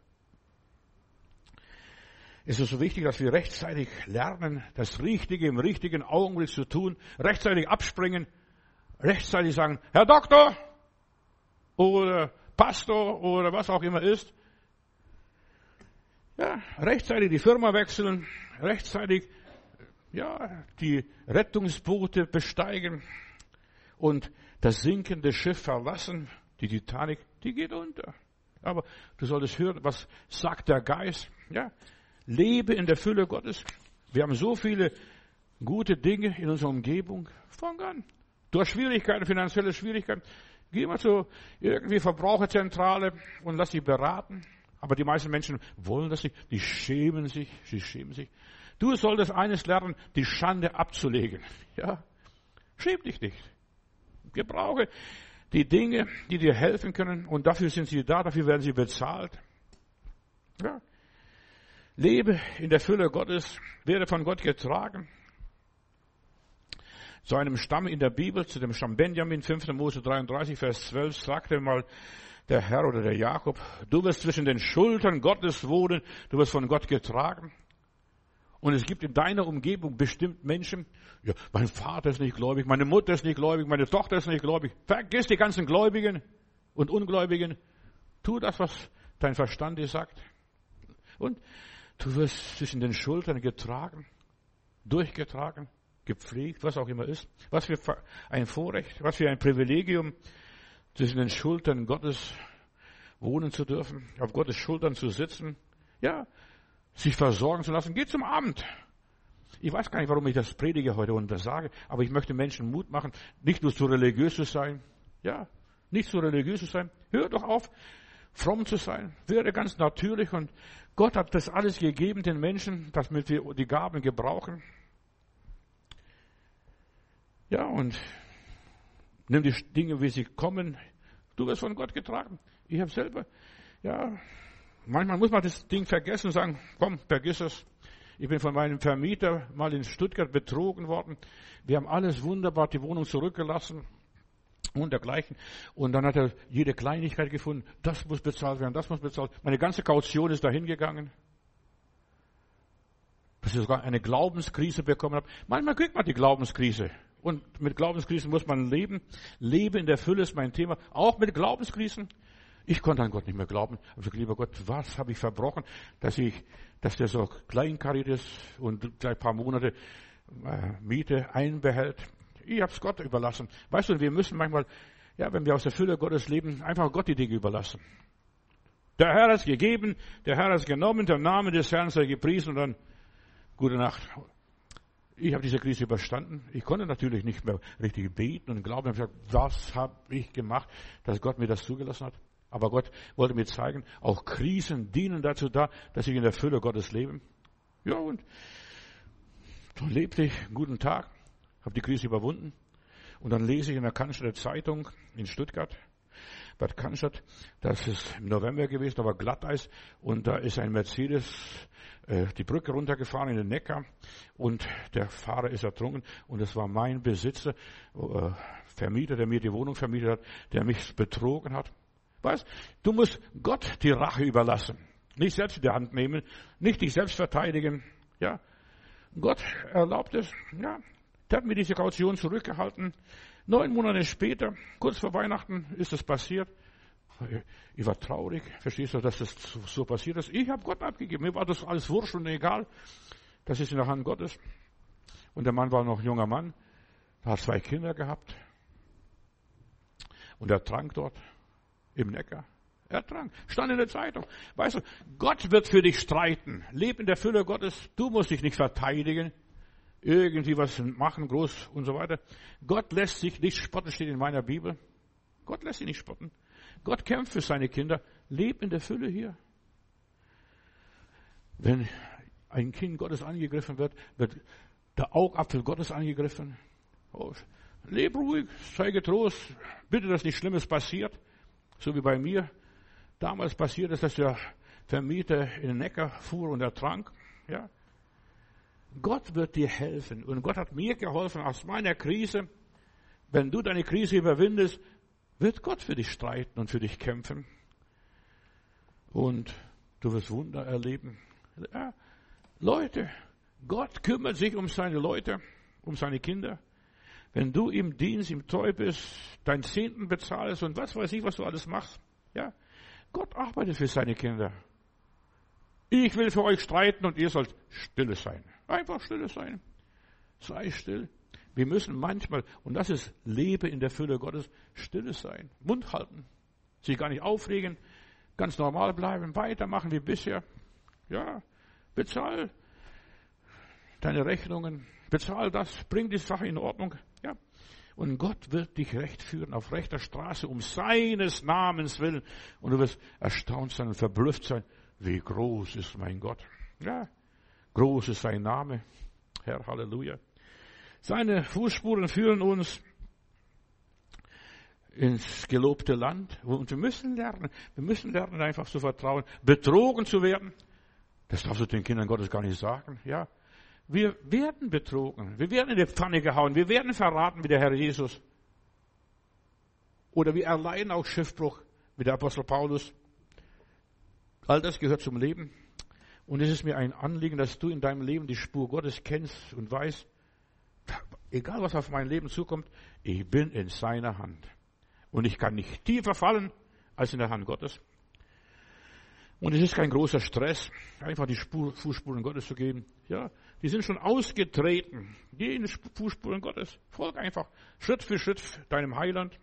Es ist so wichtig, dass wir rechtzeitig lernen, das Richtige im richtigen Augenblick zu tun, rechtzeitig abspringen, rechtzeitig sagen, Herr Doktor oder Pastor oder was auch immer ist. Ja, rechtzeitig die Firma wechseln, rechtzeitig ja, die Rettungsboote besteigen und das sinkende Schiff verlassen. Die Titanic, die geht unter. Aber du solltest hören, was sagt der Geist. Ja, lebe in der Fülle Gottes. Wir haben so viele gute Dinge in unserer Umgebung. Fang an. Du hast Schwierigkeiten, finanzielle Schwierigkeiten. Geh mal zur irgendwie Verbraucherzentrale und lass dich beraten. Aber die meisten Menschen wollen das nicht. Die schämen sich. Sie schämen sich. Du solltest eines lernen, die Schande abzulegen. Ja, schäm dich nicht. Gebrauche die Dinge, die dir helfen können. Und dafür sind sie da. Dafür werden sie bezahlt. Ja. Lebe in der Fülle Gottes. Werde von Gott getragen. Zu einem Stamm in der Bibel, zu dem Stamm Benjamin, fünfter Mose dreiunddreißig, Vers zwölf, sagte mal der Herr oder der Jakob, du wirst zwischen den Schultern Gottes wohnen, du wirst von Gott getragen. Und es gibt in deiner Umgebung bestimmt Menschen, ja, mein Vater ist nicht gläubig, meine Mutter ist nicht gläubig, meine Tochter ist nicht gläubig. Vergiss die ganzen Gläubigen und Ungläubigen. Tu das, was dein Verstand dir sagt. Und du wirst zwischen den Schultern getragen, durchgetragen, gepflegt, was auch immer ist. Was für ein Vorrecht, was für ein Privilegium, zwischen den Schultern Gottes wohnen zu dürfen, auf Gottes Schultern zu sitzen, ja, sich versorgen zu lassen. Geh zum Abend. Ich weiß gar nicht, warum ich das predige heute und das sage, aber ich möchte Menschen Mut machen, nicht nur zu religiös zu sein, ja, nicht zu religiös zu sein. Hör doch auf, fromm zu sein. Werde ganz natürlich und Gott hat das alles gegeben den Menschen, damit wir die Gaben gebrauchen. Ja, und nimm die Dinge, wie sie kommen. Du wirst von Gott getragen. Ich habe selber, ja, manchmal muss man das Ding vergessen und sagen, komm, vergiss es. Ich bin von meinem Vermieter mal in Stuttgart betrogen worden. Wir haben alles wunderbar, die Wohnung zurückgelassen und dergleichen. Und dann hat er jede Kleinigkeit gefunden. Das muss bezahlt werden, das muss bezahlt werden. Meine ganze Kaution ist dahin gegangen. Dass ich sogar eine Glaubenskrise bekommen habe. Manchmal kriegt man die Glaubenskrise. Und mit Glaubenskrisen muss man leben. Leben in der Fülle ist mein Thema. Auch mit Glaubenskrisen. Ich konnte an Gott nicht mehr glauben. Ich habe gesagt, lieber Gott, was habe ich verbrochen, dass ich, dass der so kleinkariert ist und gleich ein paar Monate äh, Miete einbehält. Ich habe es Gott überlassen. Weißt du, wir müssen manchmal, ja, wenn wir aus der Fülle Gottes leben, einfach Gott die Dinge überlassen. Der Herr hat es gegeben, der Herr hat es genommen, der Name des Herrn sei gepriesen und dann gute Nacht. Ich habe diese Krise überstanden. Ich konnte natürlich nicht mehr richtig beten und glauben. Ich habe gesagt, was habe ich gemacht, dass Gott mir das zugelassen hat? Aber Gott wollte mir zeigen, auch Krisen dienen dazu da, dass ich in der Fülle Gottes lebe. Ja, und so lebte ich einen guten Tag, habe die Krise überwunden. Und dann lese ich in der Cannstatter Zeitung in Stuttgart, Bad Cannstatt, das ist im November gewesen, da war Glatteis und da ist ein Mercedes äh, die Brücke runtergefahren in den Neckar und der Fahrer ist ertrunken und es war mein Besitzer, äh, Vermieter, der mir die Wohnung vermietet hat, der mich betrogen hat. Weißt, du musst Gott die Rache überlassen, nicht selbst in die Hand nehmen, nicht dich selbst verteidigen. Ja, Gott erlaubt es. Ja, der hat mir diese Kaution zurückgehalten. Neun Monate später, kurz vor Weihnachten, ist es passiert. Ich war traurig, verstehst du, dass das so passiert ist. Ich habe Gott abgegeben. Mir war das alles wurscht und egal. Das ist in der Hand Gottes. Und der Mann war noch ein junger Mann, hat zwei Kinder gehabt. Und er trank dort im Neckar. Er trank. Stand in der Zeitung. Weißt du, Gott wird für dich streiten. Leb in der Fülle Gottes. Du musst dich nicht verteidigen. Irgendwie was machen, groß und so weiter. Gott lässt sich nicht spotten, steht in meiner Bibel. Gott lässt sich nicht spotten. Gott kämpft für seine Kinder. Leb in der Fülle hier. Wenn ein Kind Gottes angegriffen wird, wird der Augapfel Gottes angegriffen. Oh, leb ruhig, sei getrost. Bitte, dass nichts Schlimmes passiert. So wie bei mir. Damals passiert es, dass der Vermieter in den Neckar fuhr und ertrank. Ja. Gott wird dir helfen. Und Gott hat mir geholfen aus meiner Krise. Wenn du deine Krise überwindest, wird Gott für dich streiten und für dich kämpfen. Und du wirst Wunder erleben. Ja, Leute, Gott kümmert sich um seine Leute, um seine Kinder. Wenn du im Dienst, ihm treu bist, deinen Zehnten bezahlst und was weiß ich, was du alles machst. Ja, Gott arbeitet für seine Kinder. Ich will für euch streiten und ihr sollt stille sein. Einfach stille sein. Sei still. Wir müssen manchmal, und das ist Lebe in der Fülle Gottes, stille sein. Mund halten. Sich gar nicht aufregen. Ganz normal bleiben. Weitermachen wie bisher. Ja, bezahl deine Rechnungen. Bezahl das. Bring die Sache in Ordnung. Ja. Und Gott wird dich recht führen auf rechter Straße um seines Namens willen. Und du wirst erstaunt sein und verblüfft sein. Wie groß ist mein Gott. Ja. Groß ist sein Name, Herr, Halleluja. Seine Fußspuren führen uns ins gelobte Land. Und wir müssen lernen, wir müssen lernen, einfach zu vertrauen, betrogen zu werden. Das darfst du den Kindern Gottes gar nicht sagen, ja. Wir werden betrogen, wir werden in die Pfanne gehauen, wir werden verraten wie der Herr Jesus. Oder wir erleiden auch Schiffbruch wie der Apostel Paulus. All das gehört zum Leben. Und es ist mir ein Anliegen, dass du in deinem Leben die Spur Gottes kennst und weißt, egal was auf mein Leben zukommt, ich bin in seiner Hand. Und ich kann nicht tiefer fallen als in der Hand Gottes. Und es ist kein großer Stress, einfach die Spur, Fußspuren Gottes zu gehen. Ja, die sind schon ausgetreten. Geh in die Fußspuren Gottes. Folg einfach Schritt für Schritt deinem Heiland.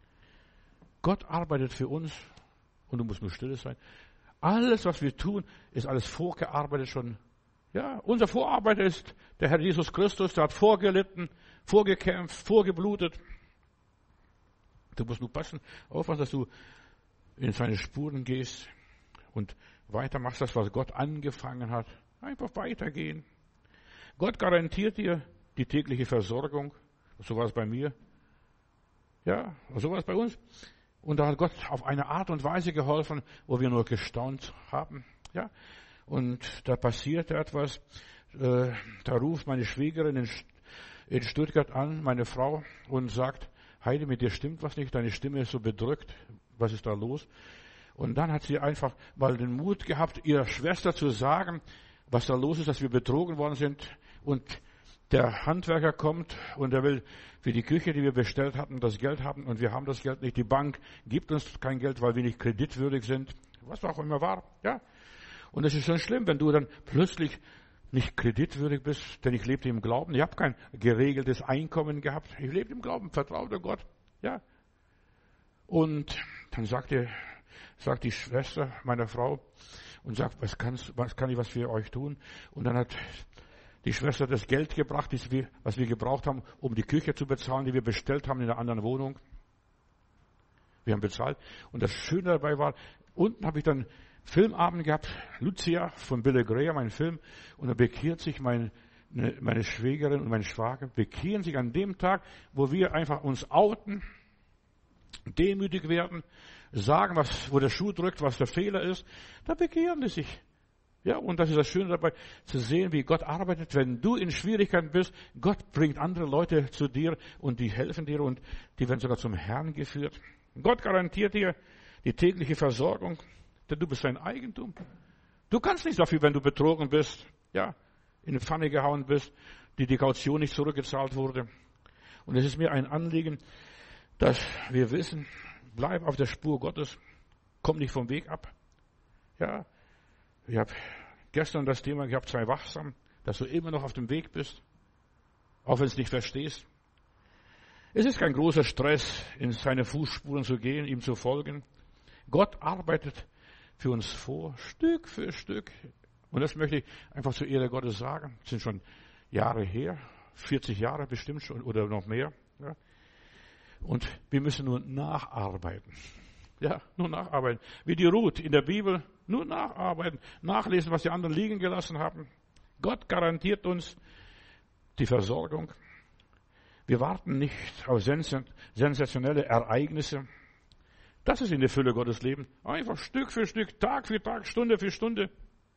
Gott arbeitet für uns und du musst nur still sein. Alles, was wir tun, ist alles vorgearbeitet schon. Ja, unser Vorarbeiter ist der Herr Jesus Christus, der hat vorgelitten, vorgekämpft, vorgeblutet. Du musst nur passen, aufpassen, dass du in seine Spuren gehst und weitermachst das, was Gott angefangen hat. Einfach weitergehen. Gott garantiert dir die tägliche Versorgung. So war es bei mir. Ja, so war es bei uns. Und da hat Gott auf eine Art und Weise geholfen, wo wir nur gestaunt haben. Ja, und da passierte etwas. Äh, da ruft meine Schwägerin in, in Stuttgart an, meine Frau, und sagt, Heidi, mit dir stimmt was nicht, deine Stimme ist so bedrückt. Was ist da los? Und dann hat sie einfach mal den Mut gehabt, ihrer Schwester zu sagen, was da los ist, dass wir betrogen worden sind. Und der Handwerker kommt und er will für die Küche, die wir bestellt hatten, das Geld haben. Und wir haben das Geld nicht. Die Bank gibt uns kein Geld, weil wir nicht kreditwürdig sind. Was auch immer war. Ja. Und es ist schon schlimm, wenn du dann plötzlich nicht kreditwürdig bist, denn ich lebte im Glauben. Ich habe kein geregeltes Einkommen gehabt. Ich lebte im Glauben, vertraute Gott. Ja. Und dann sagte, sagt die Schwester meiner Frau und sagt, was, kannst, was kann ich was für euch tun? Und dann hat die Schwester das Geld gebracht, was wir gebraucht haben, um die Küche zu bezahlen, die wir bestellt haben in einer anderen Wohnung. Wir haben bezahlt. Und das Schöne dabei war, unten habe ich dann Filmabend gehabt, Lucia von Billy Graham, ein Film. Und da bekehrt sich mein, meine Schwägerin und mein Schwager, bekehren sich an dem Tag, wo wir einfach uns outen, demütig werden, sagen, was, wo der Schuh drückt, was der Fehler ist. Da bekehren die sich. Ja, und das ist das Schöne dabei, zu sehen, wie Gott arbeitet. Wenn du in Schwierigkeiten bist, Gott bringt andere Leute zu dir und die helfen dir und die werden sogar zum Herrn geführt. Gott garantiert dir die tägliche Versorgung, denn du bist sein Eigentum. Du kannst nichts dafür, wenn du betrogen bist, ja, in eine Pfanne gehauen bist, die die Kaution nicht zurückgezahlt wurde. Und es ist mir ein Anliegen, dass wir wissen, bleib auf der Spur Gottes, komm nicht vom Weg ab. Ja, ich habe gestern das Thema gehabt, sei wachsam, dass du immer noch auf dem Weg bist, auch wenn du es nicht verstehst. Es ist kein großer Stress, in seine Fußspuren zu gehen, ihm zu folgen. Gott arbeitet für uns vor, Stück für Stück. Und das möchte ich einfach zur Ehre Gottes sagen. Das sind schon Jahre her, vierzig Jahre bestimmt schon oder noch mehr. Ja. Und wir müssen nur nacharbeiten. Ja, nur nacharbeiten. Wie die Ruth in der Bibel, nur nacharbeiten, nachlesen, was die anderen liegen gelassen haben. Gott garantiert uns die Versorgung. Wir warten nicht auf sensationelle Ereignisse. Das ist in der Fülle Gottes Leben. Einfach Stück für Stück, Tag für Tag, Stunde für Stunde.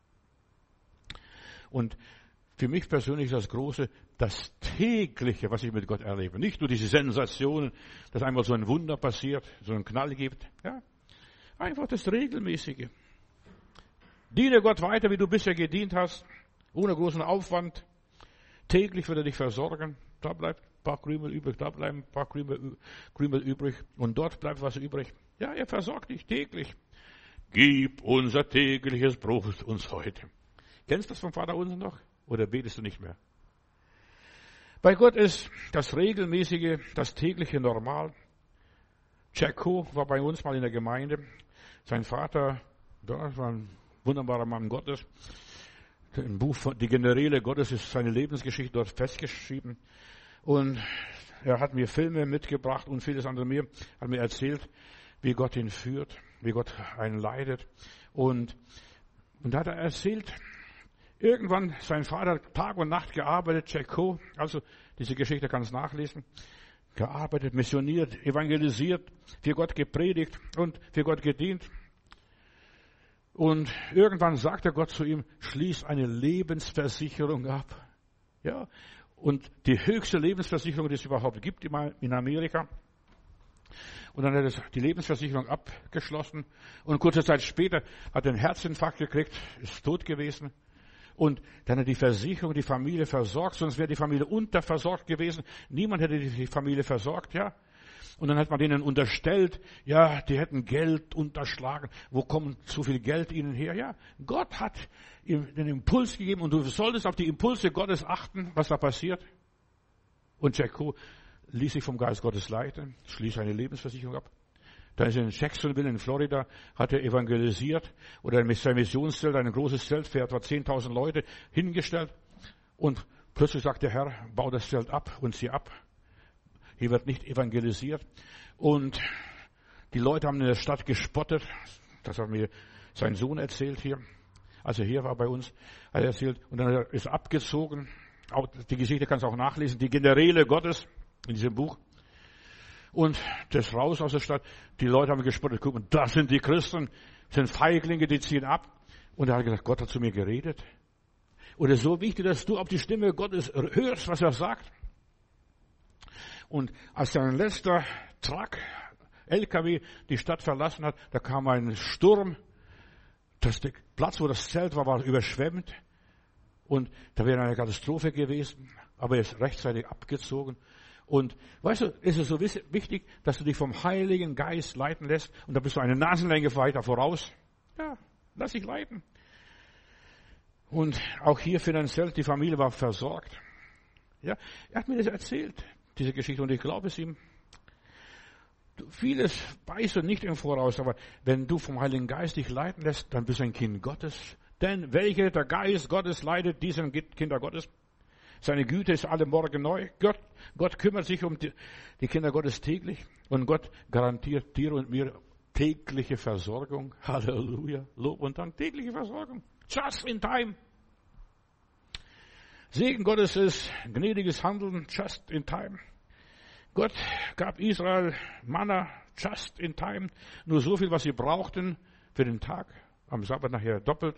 Und für mich persönlich ist das Große, das Tägliche, was ich mit Gott erlebe. Nicht nur diese Sensationen, dass einmal so ein Wunder passiert, so einen Knall gibt. Ja, einfach das Regelmäßige. Diene Gott weiter, wie du bisher gedient hast, ohne großen Aufwand. Täglich wird er dich versorgen. Da bleibt ein paar Krümel übrig, da bleiben ein paar Krümel, Krümel übrig und dort bleibt was übrig. Ja, er versorgt dich täglich. Gib unser tägliches Brot uns heute. Kennst du das vom Vater unser noch? Oder betest du nicht mehr? Bei Gott ist das Regelmäßige, das tägliche normal. Jacko war bei uns mal in der Gemeinde. Sein Vater, das war ein wunderbarer Mann Gottes. Im Buch von Die Generäle Gottes ist seine Lebensgeschichte dort festgeschrieben. Und er hat mir Filme mitgebracht und vieles andere mehr. Hat mir erzählt, wie Gott ihn führt, wie Gott einen leitet. Und, und da hat er erzählt, irgendwann, sein Vater hat Tag und Nacht gearbeitet, Jacko, also diese Geschichte kannst du nachlesen, gearbeitet, missioniert, evangelisiert, für Gott gepredigt und für Gott gedient. Und irgendwann sagte Gott zu ihm, schließ eine Lebensversicherung ab. Ja, und die höchste Lebensversicherung, die es überhaupt gibt in Amerika. Und dann hat er die Lebensversicherung abgeschlossen. Und kurze Zeit später hat er einen Herzinfarkt gekriegt, ist tot gewesen. Und dann hat die Versicherung die Familie versorgt, sonst wäre die Familie unterversorgt gewesen. Niemand hätte die Familie versorgt, ja. Und dann hat man denen unterstellt, ja, die hätten Geld unterschlagen. Wo kommt so viel Geld ihnen her? Ja, Gott hat ihm den Impuls gegeben und du solltest auf die Impulse Gottes achten, was da passiert. Und Jacko ließ sich vom Geist Gottes leiten, schließt eine Lebensversicherung ab. Dann ist er in Jacksonville in Florida, hat er evangelisiert oder mit seinem Missionszelt, ein großes Zelt für etwa zehntausend Leute hingestellt. Und plötzlich sagt der Herr, bau das Zelt ab und zieh ab. Hier wird nicht evangelisiert. Und die Leute haben in der Stadt gespottet. Das hat mir sein Sohn erzählt hier. Als er hier war bei uns, hat er erzählt. Und dann ist er abgezogen. Auch die Geschichte kannst du auch nachlesen. Die Generäle Gottes in diesem Buch. Und das raus aus der Stadt. Die Leute haben gespottet. Guck mal, das sind die Christen. Das sind Feiglinge, die ziehen ab. Und er hat gesagt, Gott hat zu mir geredet. Und es ist so wichtig, dass du auf die Stimme Gottes hörst, was er sagt. Und als sein letzter Truck, L K W, die Stadt verlassen hat, da kam ein Sturm. Das, der Platz, wo das Zelt war, war überschwemmt. Und da wäre eine Katastrophe gewesen. Aber er ist rechtzeitig abgezogen. Und weißt du, ist es so wichtig, dass du dich vom Heiligen Geist leiten lässt. Und da bist du eine Nasenlänge weiter voraus. Ja, lass dich leiten. Und auch hier finanziell, die Familie war versorgt. Ja, er hat mir das erzählt, diese Geschichte, und ich glaube es ihm. Du, vieles weißt du nicht im Voraus, aber wenn du vom Heiligen Geist dich leiten lässt, dann bist du ein Kind Gottes. Denn welche der Geist Gottes leitet, die sind Kinder Gottes. Seine Güte ist alle Morgen neu. Gott, Gott kümmert sich um die, die Kinder Gottes täglich. Und Gott garantiert dir und mir tägliche Versorgung. Halleluja. Lob und Dank. Tägliche Versorgung. Just in time. Segen Gottes ist gnädiges Handeln. Just in time. Gott gab Israel Manna. Just in time. Nur so viel, was sie brauchten für den Tag. Am Sabbat nachher doppelt.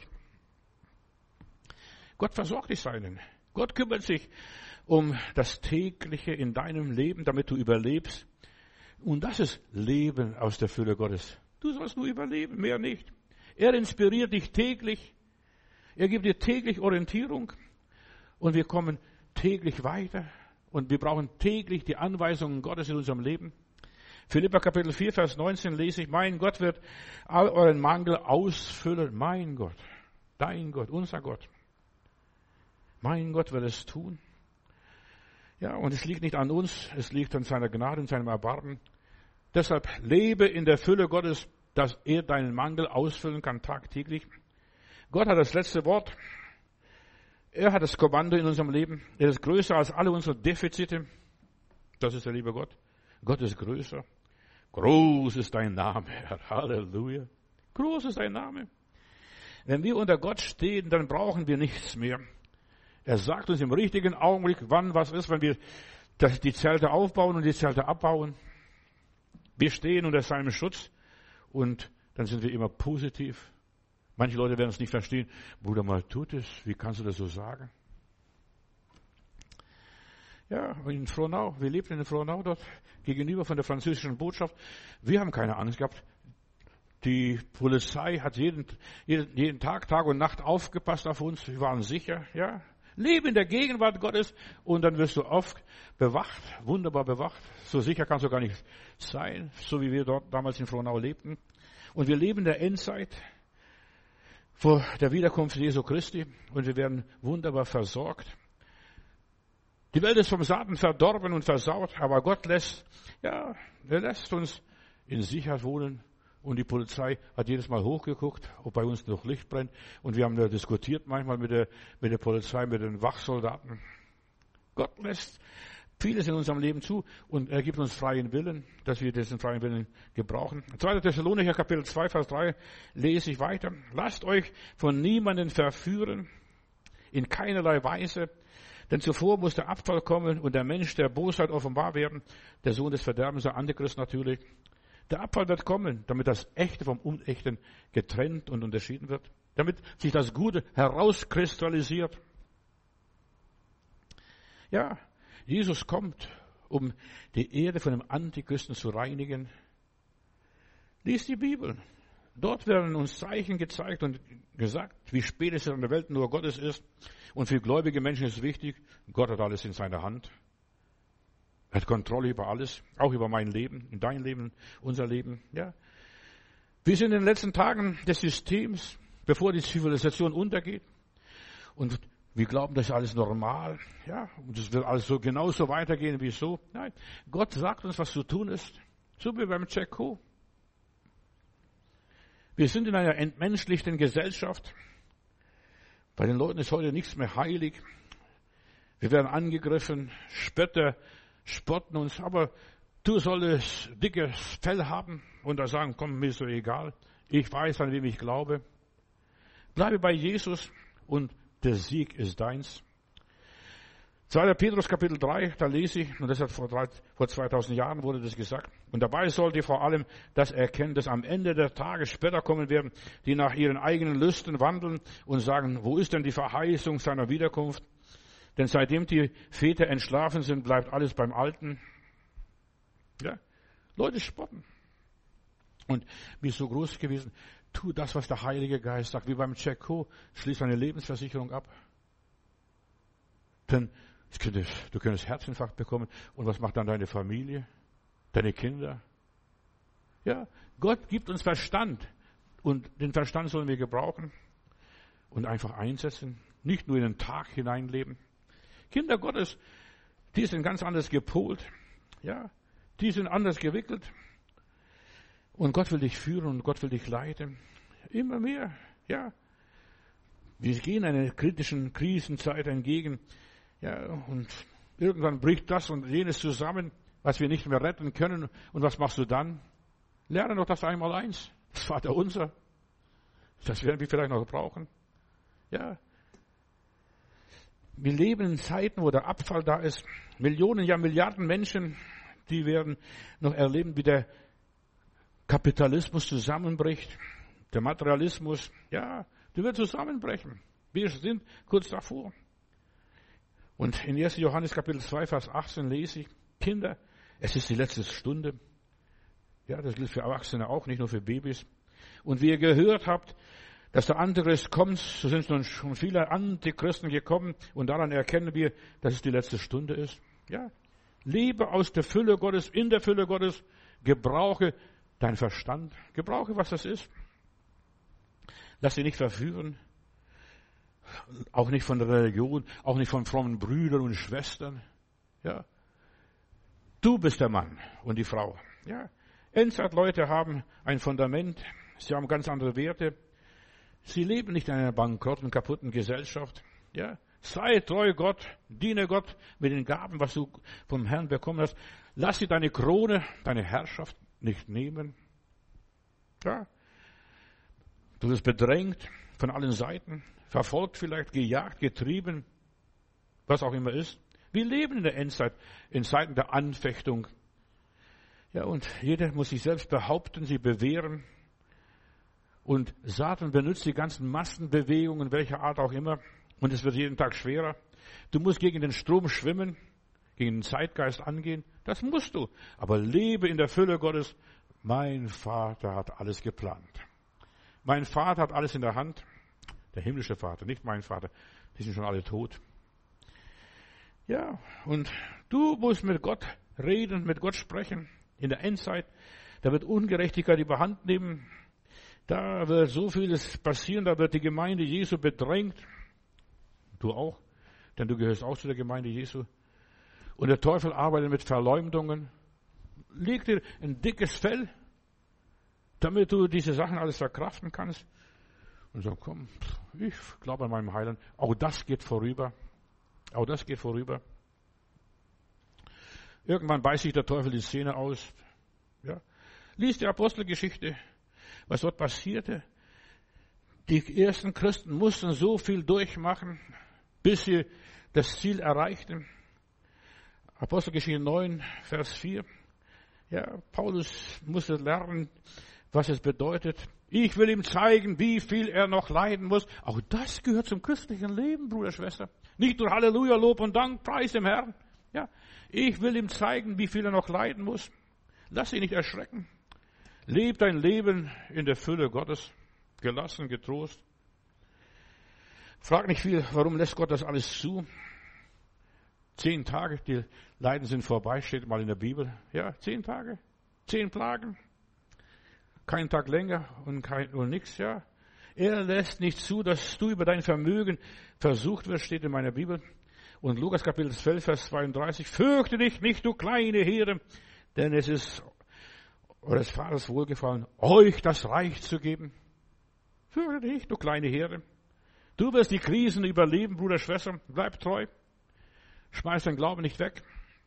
Gott versorgt die Seinen. Gott kümmert sich um das Tägliche in deinem Leben, damit du überlebst. Und das ist Leben aus der Fülle Gottes. Du sollst nur überleben, mehr nicht. Er inspiriert dich täglich. Er gibt dir täglich Orientierung. Und wir kommen täglich weiter. Und wir brauchen täglich die Anweisungen Gottes in unserem Leben. Philipper Kapitel vier, Vers neunzehn lese ich, mein Gott wird all euren Mangel ausfüllen. Mein Gott, dein Gott, unser Gott. Mein Gott wird es tun. Ja, und es liegt nicht an uns, es liegt an seiner Gnade und seinem Erbarmen. Deshalb lebe in der Fülle Gottes, dass er deinen Mangel ausfüllen kann tagtäglich. Gott hat das letzte Wort. Er hat das Kommando in unserem Leben. Er ist größer als alle unsere Defizite. Das ist der liebe Gott. Gott ist größer. Groß ist dein Name, Herr. Halleluja. Groß ist dein Name. Wenn wir unter Gott stehen, dann brauchen wir nichts mehr. Er sagt uns im richtigen Augenblick, wann was ist, wenn wir die Zelte aufbauen und die Zelte abbauen. Wir stehen unter seinem Schutz und dann sind wir immer positiv. Manche Leute werden es nicht verstehen. Bruder, mal tut es. Wie kannst du das so sagen? Ja, in Frohnau, wir lebten in Frohnau dort gegenüber von der französischen Botschaft. Wir haben keine Angst gehabt. Die Polizei hat jeden, jeden, jeden Tag, Tag und Nacht aufgepasst auf uns. Wir waren sicher, ja. Lebe in der Gegenwart Gottes und dann wirst du oft bewacht, wunderbar bewacht. So sicher kannst du gar nicht sein, so wie wir dort damals in Frohnau lebten. Und wir leben in der Endzeit vor der Wiederkunft Jesu Christi und wir werden wunderbar versorgt. Die Welt ist vom Satan verdorben und versaut, aber Gott lässt, ja, er lässt uns in Sicherheit wohnen. Und die Polizei hat jedes Mal hochgeguckt, ob bei uns noch Licht brennt. Und wir haben da diskutiert manchmal mit der, mit der Polizei, mit den Wachsoldaten. Gott lässt vieles in unserem Leben zu und er gibt uns freien Willen, dass wir diesen freien Willen gebrauchen. zweiter Thessalonicher Kapitel zwei, Vers drei lese ich weiter. Lasst euch von niemandem verführen, in keinerlei Weise, denn zuvor muss der Abfall kommen und der Mensch der Bosheit offenbar werden, der Sohn des Verderbens, der Antichrist natürlich. Der Abfall wird kommen, damit das Echte vom Unechten getrennt und unterschieden wird, damit sich das Gute herauskristallisiert. Ja, Jesus kommt, um die Erde von dem Antichristen zu reinigen. Lies die Bibel. Dort werden uns Zeichen gezeigt und gesagt, wie spät es in der Welt nur Gottes ist. Und für gläubige Menschen ist es wichtig, Gott hat alles in seiner Hand. Er hat Kontrolle über alles, auch über mein Leben, dein Leben, unser Leben. Ja, wir sind in den letzten Tagen des Systems, bevor die Zivilisation untergeht. Und wir glauben, das ist alles normal. Ja, und es wird alles so genauso weitergehen wie so. Nein, Gott sagt uns, was zu tun ist. So wie beim Tscheko. Wir sind in einer entmenschlichten Gesellschaft. Bei den Leuten ist heute nichts mehr heilig. Wir werden angegriffen, Spötter spotten uns, aber du solltest dickes Fell haben und da sagen, komm, mir ist so egal. Ich weiß, an wem ich glaube. Bleibe bei Jesus und der Sieg ist deins. zweiter Petrus Kapitel drei, da lese ich, und das hat vor, drei, vor zweitausend Jahren wurde das gesagt. Und dabei sollt ihr vor allem das erkennen, dass am Ende der Tage Spötter kommen werden, die nach ihren eigenen Lüsten wandeln und sagen, wo ist denn die Verheißung seiner Wiederkunft? Denn seitdem die Väter entschlafen sind, bleibt alles beim Alten. Ja, Leute spotten. Und mir ist so groß gewesen, tu das, was der Heilige Geist sagt, wie beim Tscheko, schließ deine Lebensversicherung ab. Denn du könntest Herzinfarkt bekommen. Und was macht dann deine Familie? Deine Kinder? Ja, Gott gibt uns Verstand. Und den Verstand sollen wir gebrauchen und einfach einsetzen. Nicht nur in den Tag hineinleben. Kinder Gottes, die sind ganz anders gepolt. Ja, die sind anders gewickelt. Und Gott will dich führen und Gott will dich leiten. Immer mehr, ja. Wir gehen einer kritischen Krisenzeit entgegen. Ja, und irgendwann bricht das und jenes zusammen, was wir nicht mehr retten können. Und was machst du dann? Lerne doch das einmal eins. Das Vaterunser. Das werden wir vielleicht noch brauchen. Ja. Wir leben in Zeiten, wo der Abfall da ist. Millionen, ja Milliarden Menschen, die werden noch erleben, wie der Kapitalismus zusammenbricht. Der Materialismus, ja, der wird zusammenbrechen. Wir sind kurz davor. Und in ersten Johannes Kapitel zwei, Vers achtzehn lese ich, Kinder, es ist die letzte Stunde. Ja, das gilt für Erwachsene auch, nicht nur für Babys. Und wie ihr gehört habt, dass der Antichrist kommt, so sind nun schon viele Antichristen gekommen und daran erkennen wir, dass es die letzte Stunde ist. Ja, lebe aus der Fülle Gottes, in der Fülle Gottes, gebrauche deinen Verstand, gebrauche, was das ist. Lass dich nicht verführen, auch nicht von der Religion, auch nicht von frommen Brüdern und Schwestern. Ja, du bist der Mann und die Frau. Ja, Endzeitleute haben ein Fundament, sie haben ganz andere Werte. Sie leben nicht in einer bankrotten, kaputten Gesellschaft. Ja, sei treu Gott, diene Gott mit den Gaben, was du vom Herrn bekommen hast. Lass dir deine Krone, deine Herrschaft nicht nehmen. Ja, du wirst bedrängt von allen Seiten, verfolgt vielleicht, gejagt, getrieben, was auch immer ist. Wir leben in der Endzeit, in Zeiten der Anfechtung. Ja, und jeder muss sich selbst behaupten, sie bewähren. Und Satan benutzt die ganzen Massenbewegungen, welcher Art auch immer. Und es wird jeden Tag schwerer. Du musst gegen den Strom schwimmen, gegen den Zeitgeist angehen. Das musst du. Aber lebe in der Fülle Gottes. Mein Vater hat alles geplant. Mein Vater hat alles in der Hand. Der himmlische Vater, nicht mein Vater. Die sind schon alle tot. Ja, und du musst mit Gott reden, mit Gott sprechen. In der Endzeit, da wird Ungerechtigkeit überhand nehmen. Da wird so vieles passieren, da wird die Gemeinde Jesu bedrängt. Du auch, denn du gehörst auch zu der Gemeinde Jesu. Und der Teufel arbeitet mit Verleumdungen. Leg dir ein dickes Fell, damit du diese Sachen alles verkraften kannst. Und sag, komm, ich glaube an meinem Heiland. Auch das geht vorüber. Auch das geht vorüber. Irgendwann beißt sich der Teufel die Zähne aus. Ja. Lies die Apostelgeschichte, was dort passierte. Die ersten Christen mussten so viel durchmachen, bis sie das Ziel erreichten. Apostelgeschichte neun, Vers vier. Ja, Paulus musste lernen, was es bedeutet. Ich will ihm zeigen, wie viel er noch leiden muss. Auch das gehört zum christlichen Leben, Bruder, Schwester. Nicht nur Halleluja, Lob und Dank, Preis dem Herrn. Ja, ich will ihm zeigen, wie viel er noch leiden muss. Lass ihn nicht erschrecken. Leb dein Leben in der Fülle Gottes, gelassen, getrost. Frag nicht viel, warum lässt Gott das alles zu? Zehn Tage, die Leiden sind vorbei, steht mal in der Bibel. Ja, zehn Tage, zehn Plagen. Kein Tag länger und kein und nichts, ja. Er lässt nicht zu, dass du über dein Vermögen versucht wirst, steht in meiner Bibel. Und Lukas Kapitel zwölf, Vers zweiunddreißig. Fürchte dich nicht, du kleine Herde, denn es ist eures Vaters wohlgefallen, euch das Reich zu geben. Fürchte dich nicht, du kleine Herde. Du wirst die Krisen überleben, Bruder, Schwester. Bleib treu. Schmeiß dein Glauben nicht weg.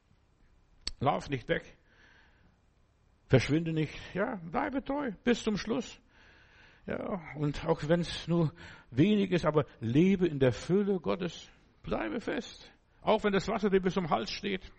Lauf nicht weg. Verschwinde nicht. Ja, bleibe treu bis zum Schluss. Ja, und auch wenn es nur wenig ist, aber lebe in der Fülle Gottes. Bleibe fest. Auch wenn das Wasser dir bis zum Hals steht.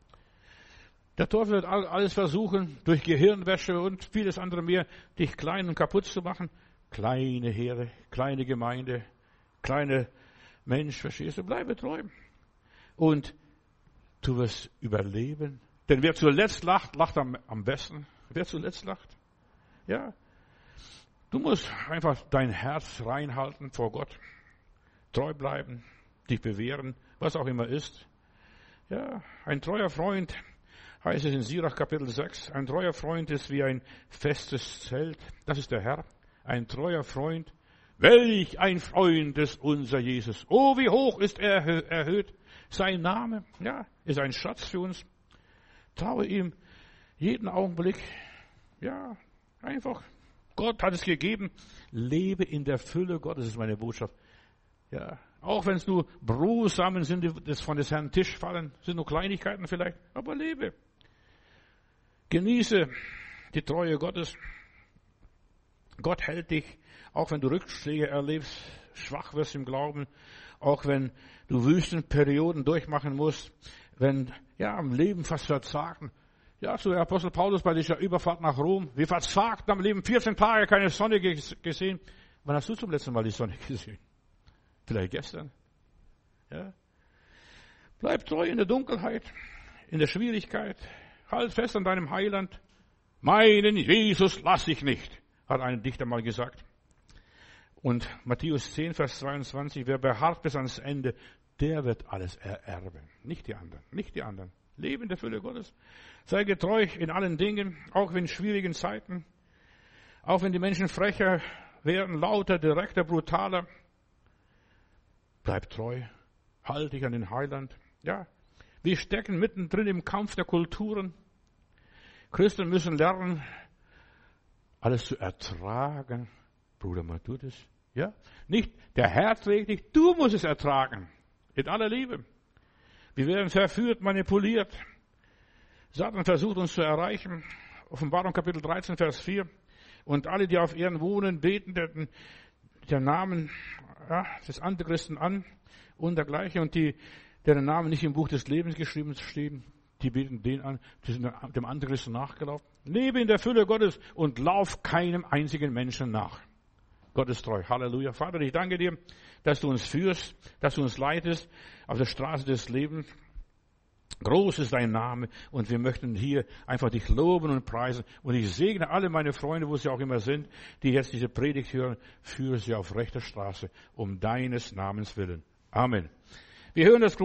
Der Teufel wird alles versuchen, durch Gehirnwäsche und vieles andere mehr, dich klein und kaputt zu machen. Kleine Herde, kleine Gemeinde, kleine Mensch, verstehst du? Bleibe treu. Und du wirst überleben. Denn wer zuletzt lacht, lacht am, am besten. Wer zuletzt lacht? Ja. Du musst einfach dein Herz reinhalten vor Gott. Treu bleiben, dich bewähren, was auch immer ist. Ja, ein treuer Freund, heißt es in Sirach Kapitel sechs, ein treuer Freund ist wie ein festes Zelt. Das ist der Herr. Ein treuer Freund. Welch ein Freund ist unser Jesus. Oh, wie hoch ist er erhöht. Sein Name, ja, ist ein Schatz für uns. Traue ihm jeden Augenblick. Ja, einfach. Gott hat es gegeben. Lebe in der Fülle Gottes, ist meine Botschaft. Ja, Auch wenn es nur Brosamen sind, die das von des Herrn Tisch fallen, sind nur Kleinigkeiten vielleicht, aber lebe. Genieße die Treue Gottes. Gott hält dich, auch wenn du Rückschläge erlebst, schwach wirst im Glauben, auch wenn du Wüstenperioden durchmachen musst, wenn, ja, im Leben fast verzagen. Ja, so der Apostel Paulus bei dieser Überfahrt nach Rom, wir verzagten am Leben, vierzehn Tage keine Sonne gesehen. Wann hast du zum letzten Mal die Sonne gesehen? Vielleicht gestern. Ja. Bleib treu in der Dunkelheit, in der Schwierigkeit. Halt fest an deinem Heiland. Meinen Jesus lass ich nicht, hat ein Dichter mal gesagt. Und Matthäus zehn, Vers zweiundzwanzig, wer beharrt bis ans Ende, der wird alles ererben. Nicht die anderen, nicht die anderen. Lebe in der Fülle Gottes. Sei getreu in allen Dingen, auch in schwierigen Zeiten. Auch wenn die Menschen frecher werden, lauter, direkter, brutaler. Bleib treu. Halt dich an den Heiland. Ja, wir stecken mittendrin im Kampf der Kulturen. Christen müssen lernen, alles zu ertragen. Bruder, mal du das? Ja? Nicht der Herr trägt dich, du musst es ertragen. In aller Liebe. Wir werden verführt, manipuliert. Satan versucht uns zu erreichen. Offenbarung Kapitel dreizehn, Vers vier. Und alle, die auf Erden wohnen, beten den, den Namen ja, des Antichristen an und dergleichen. Und die, deren Namen nicht im Buch des Lebens geschrieben stehen, die beten den an, die sind dem Antichristen nachgelaufen. Lebe in der Fülle Gottes und lauf keinem einzigen Menschen nach. Gott ist treu. Halleluja. Vater, ich danke dir, dass du uns führst, dass du uns leitest auf der Straße des Lebens. Groß ist dein Name und wir möchten hier einfach dich loben und preisen. Und ich segne alle meine Freunde, wo sie auch immer sind, die jetzt diese Predigt hören, führe sie auf rechter Straße um deines Namens willen. Amen. Wir hören das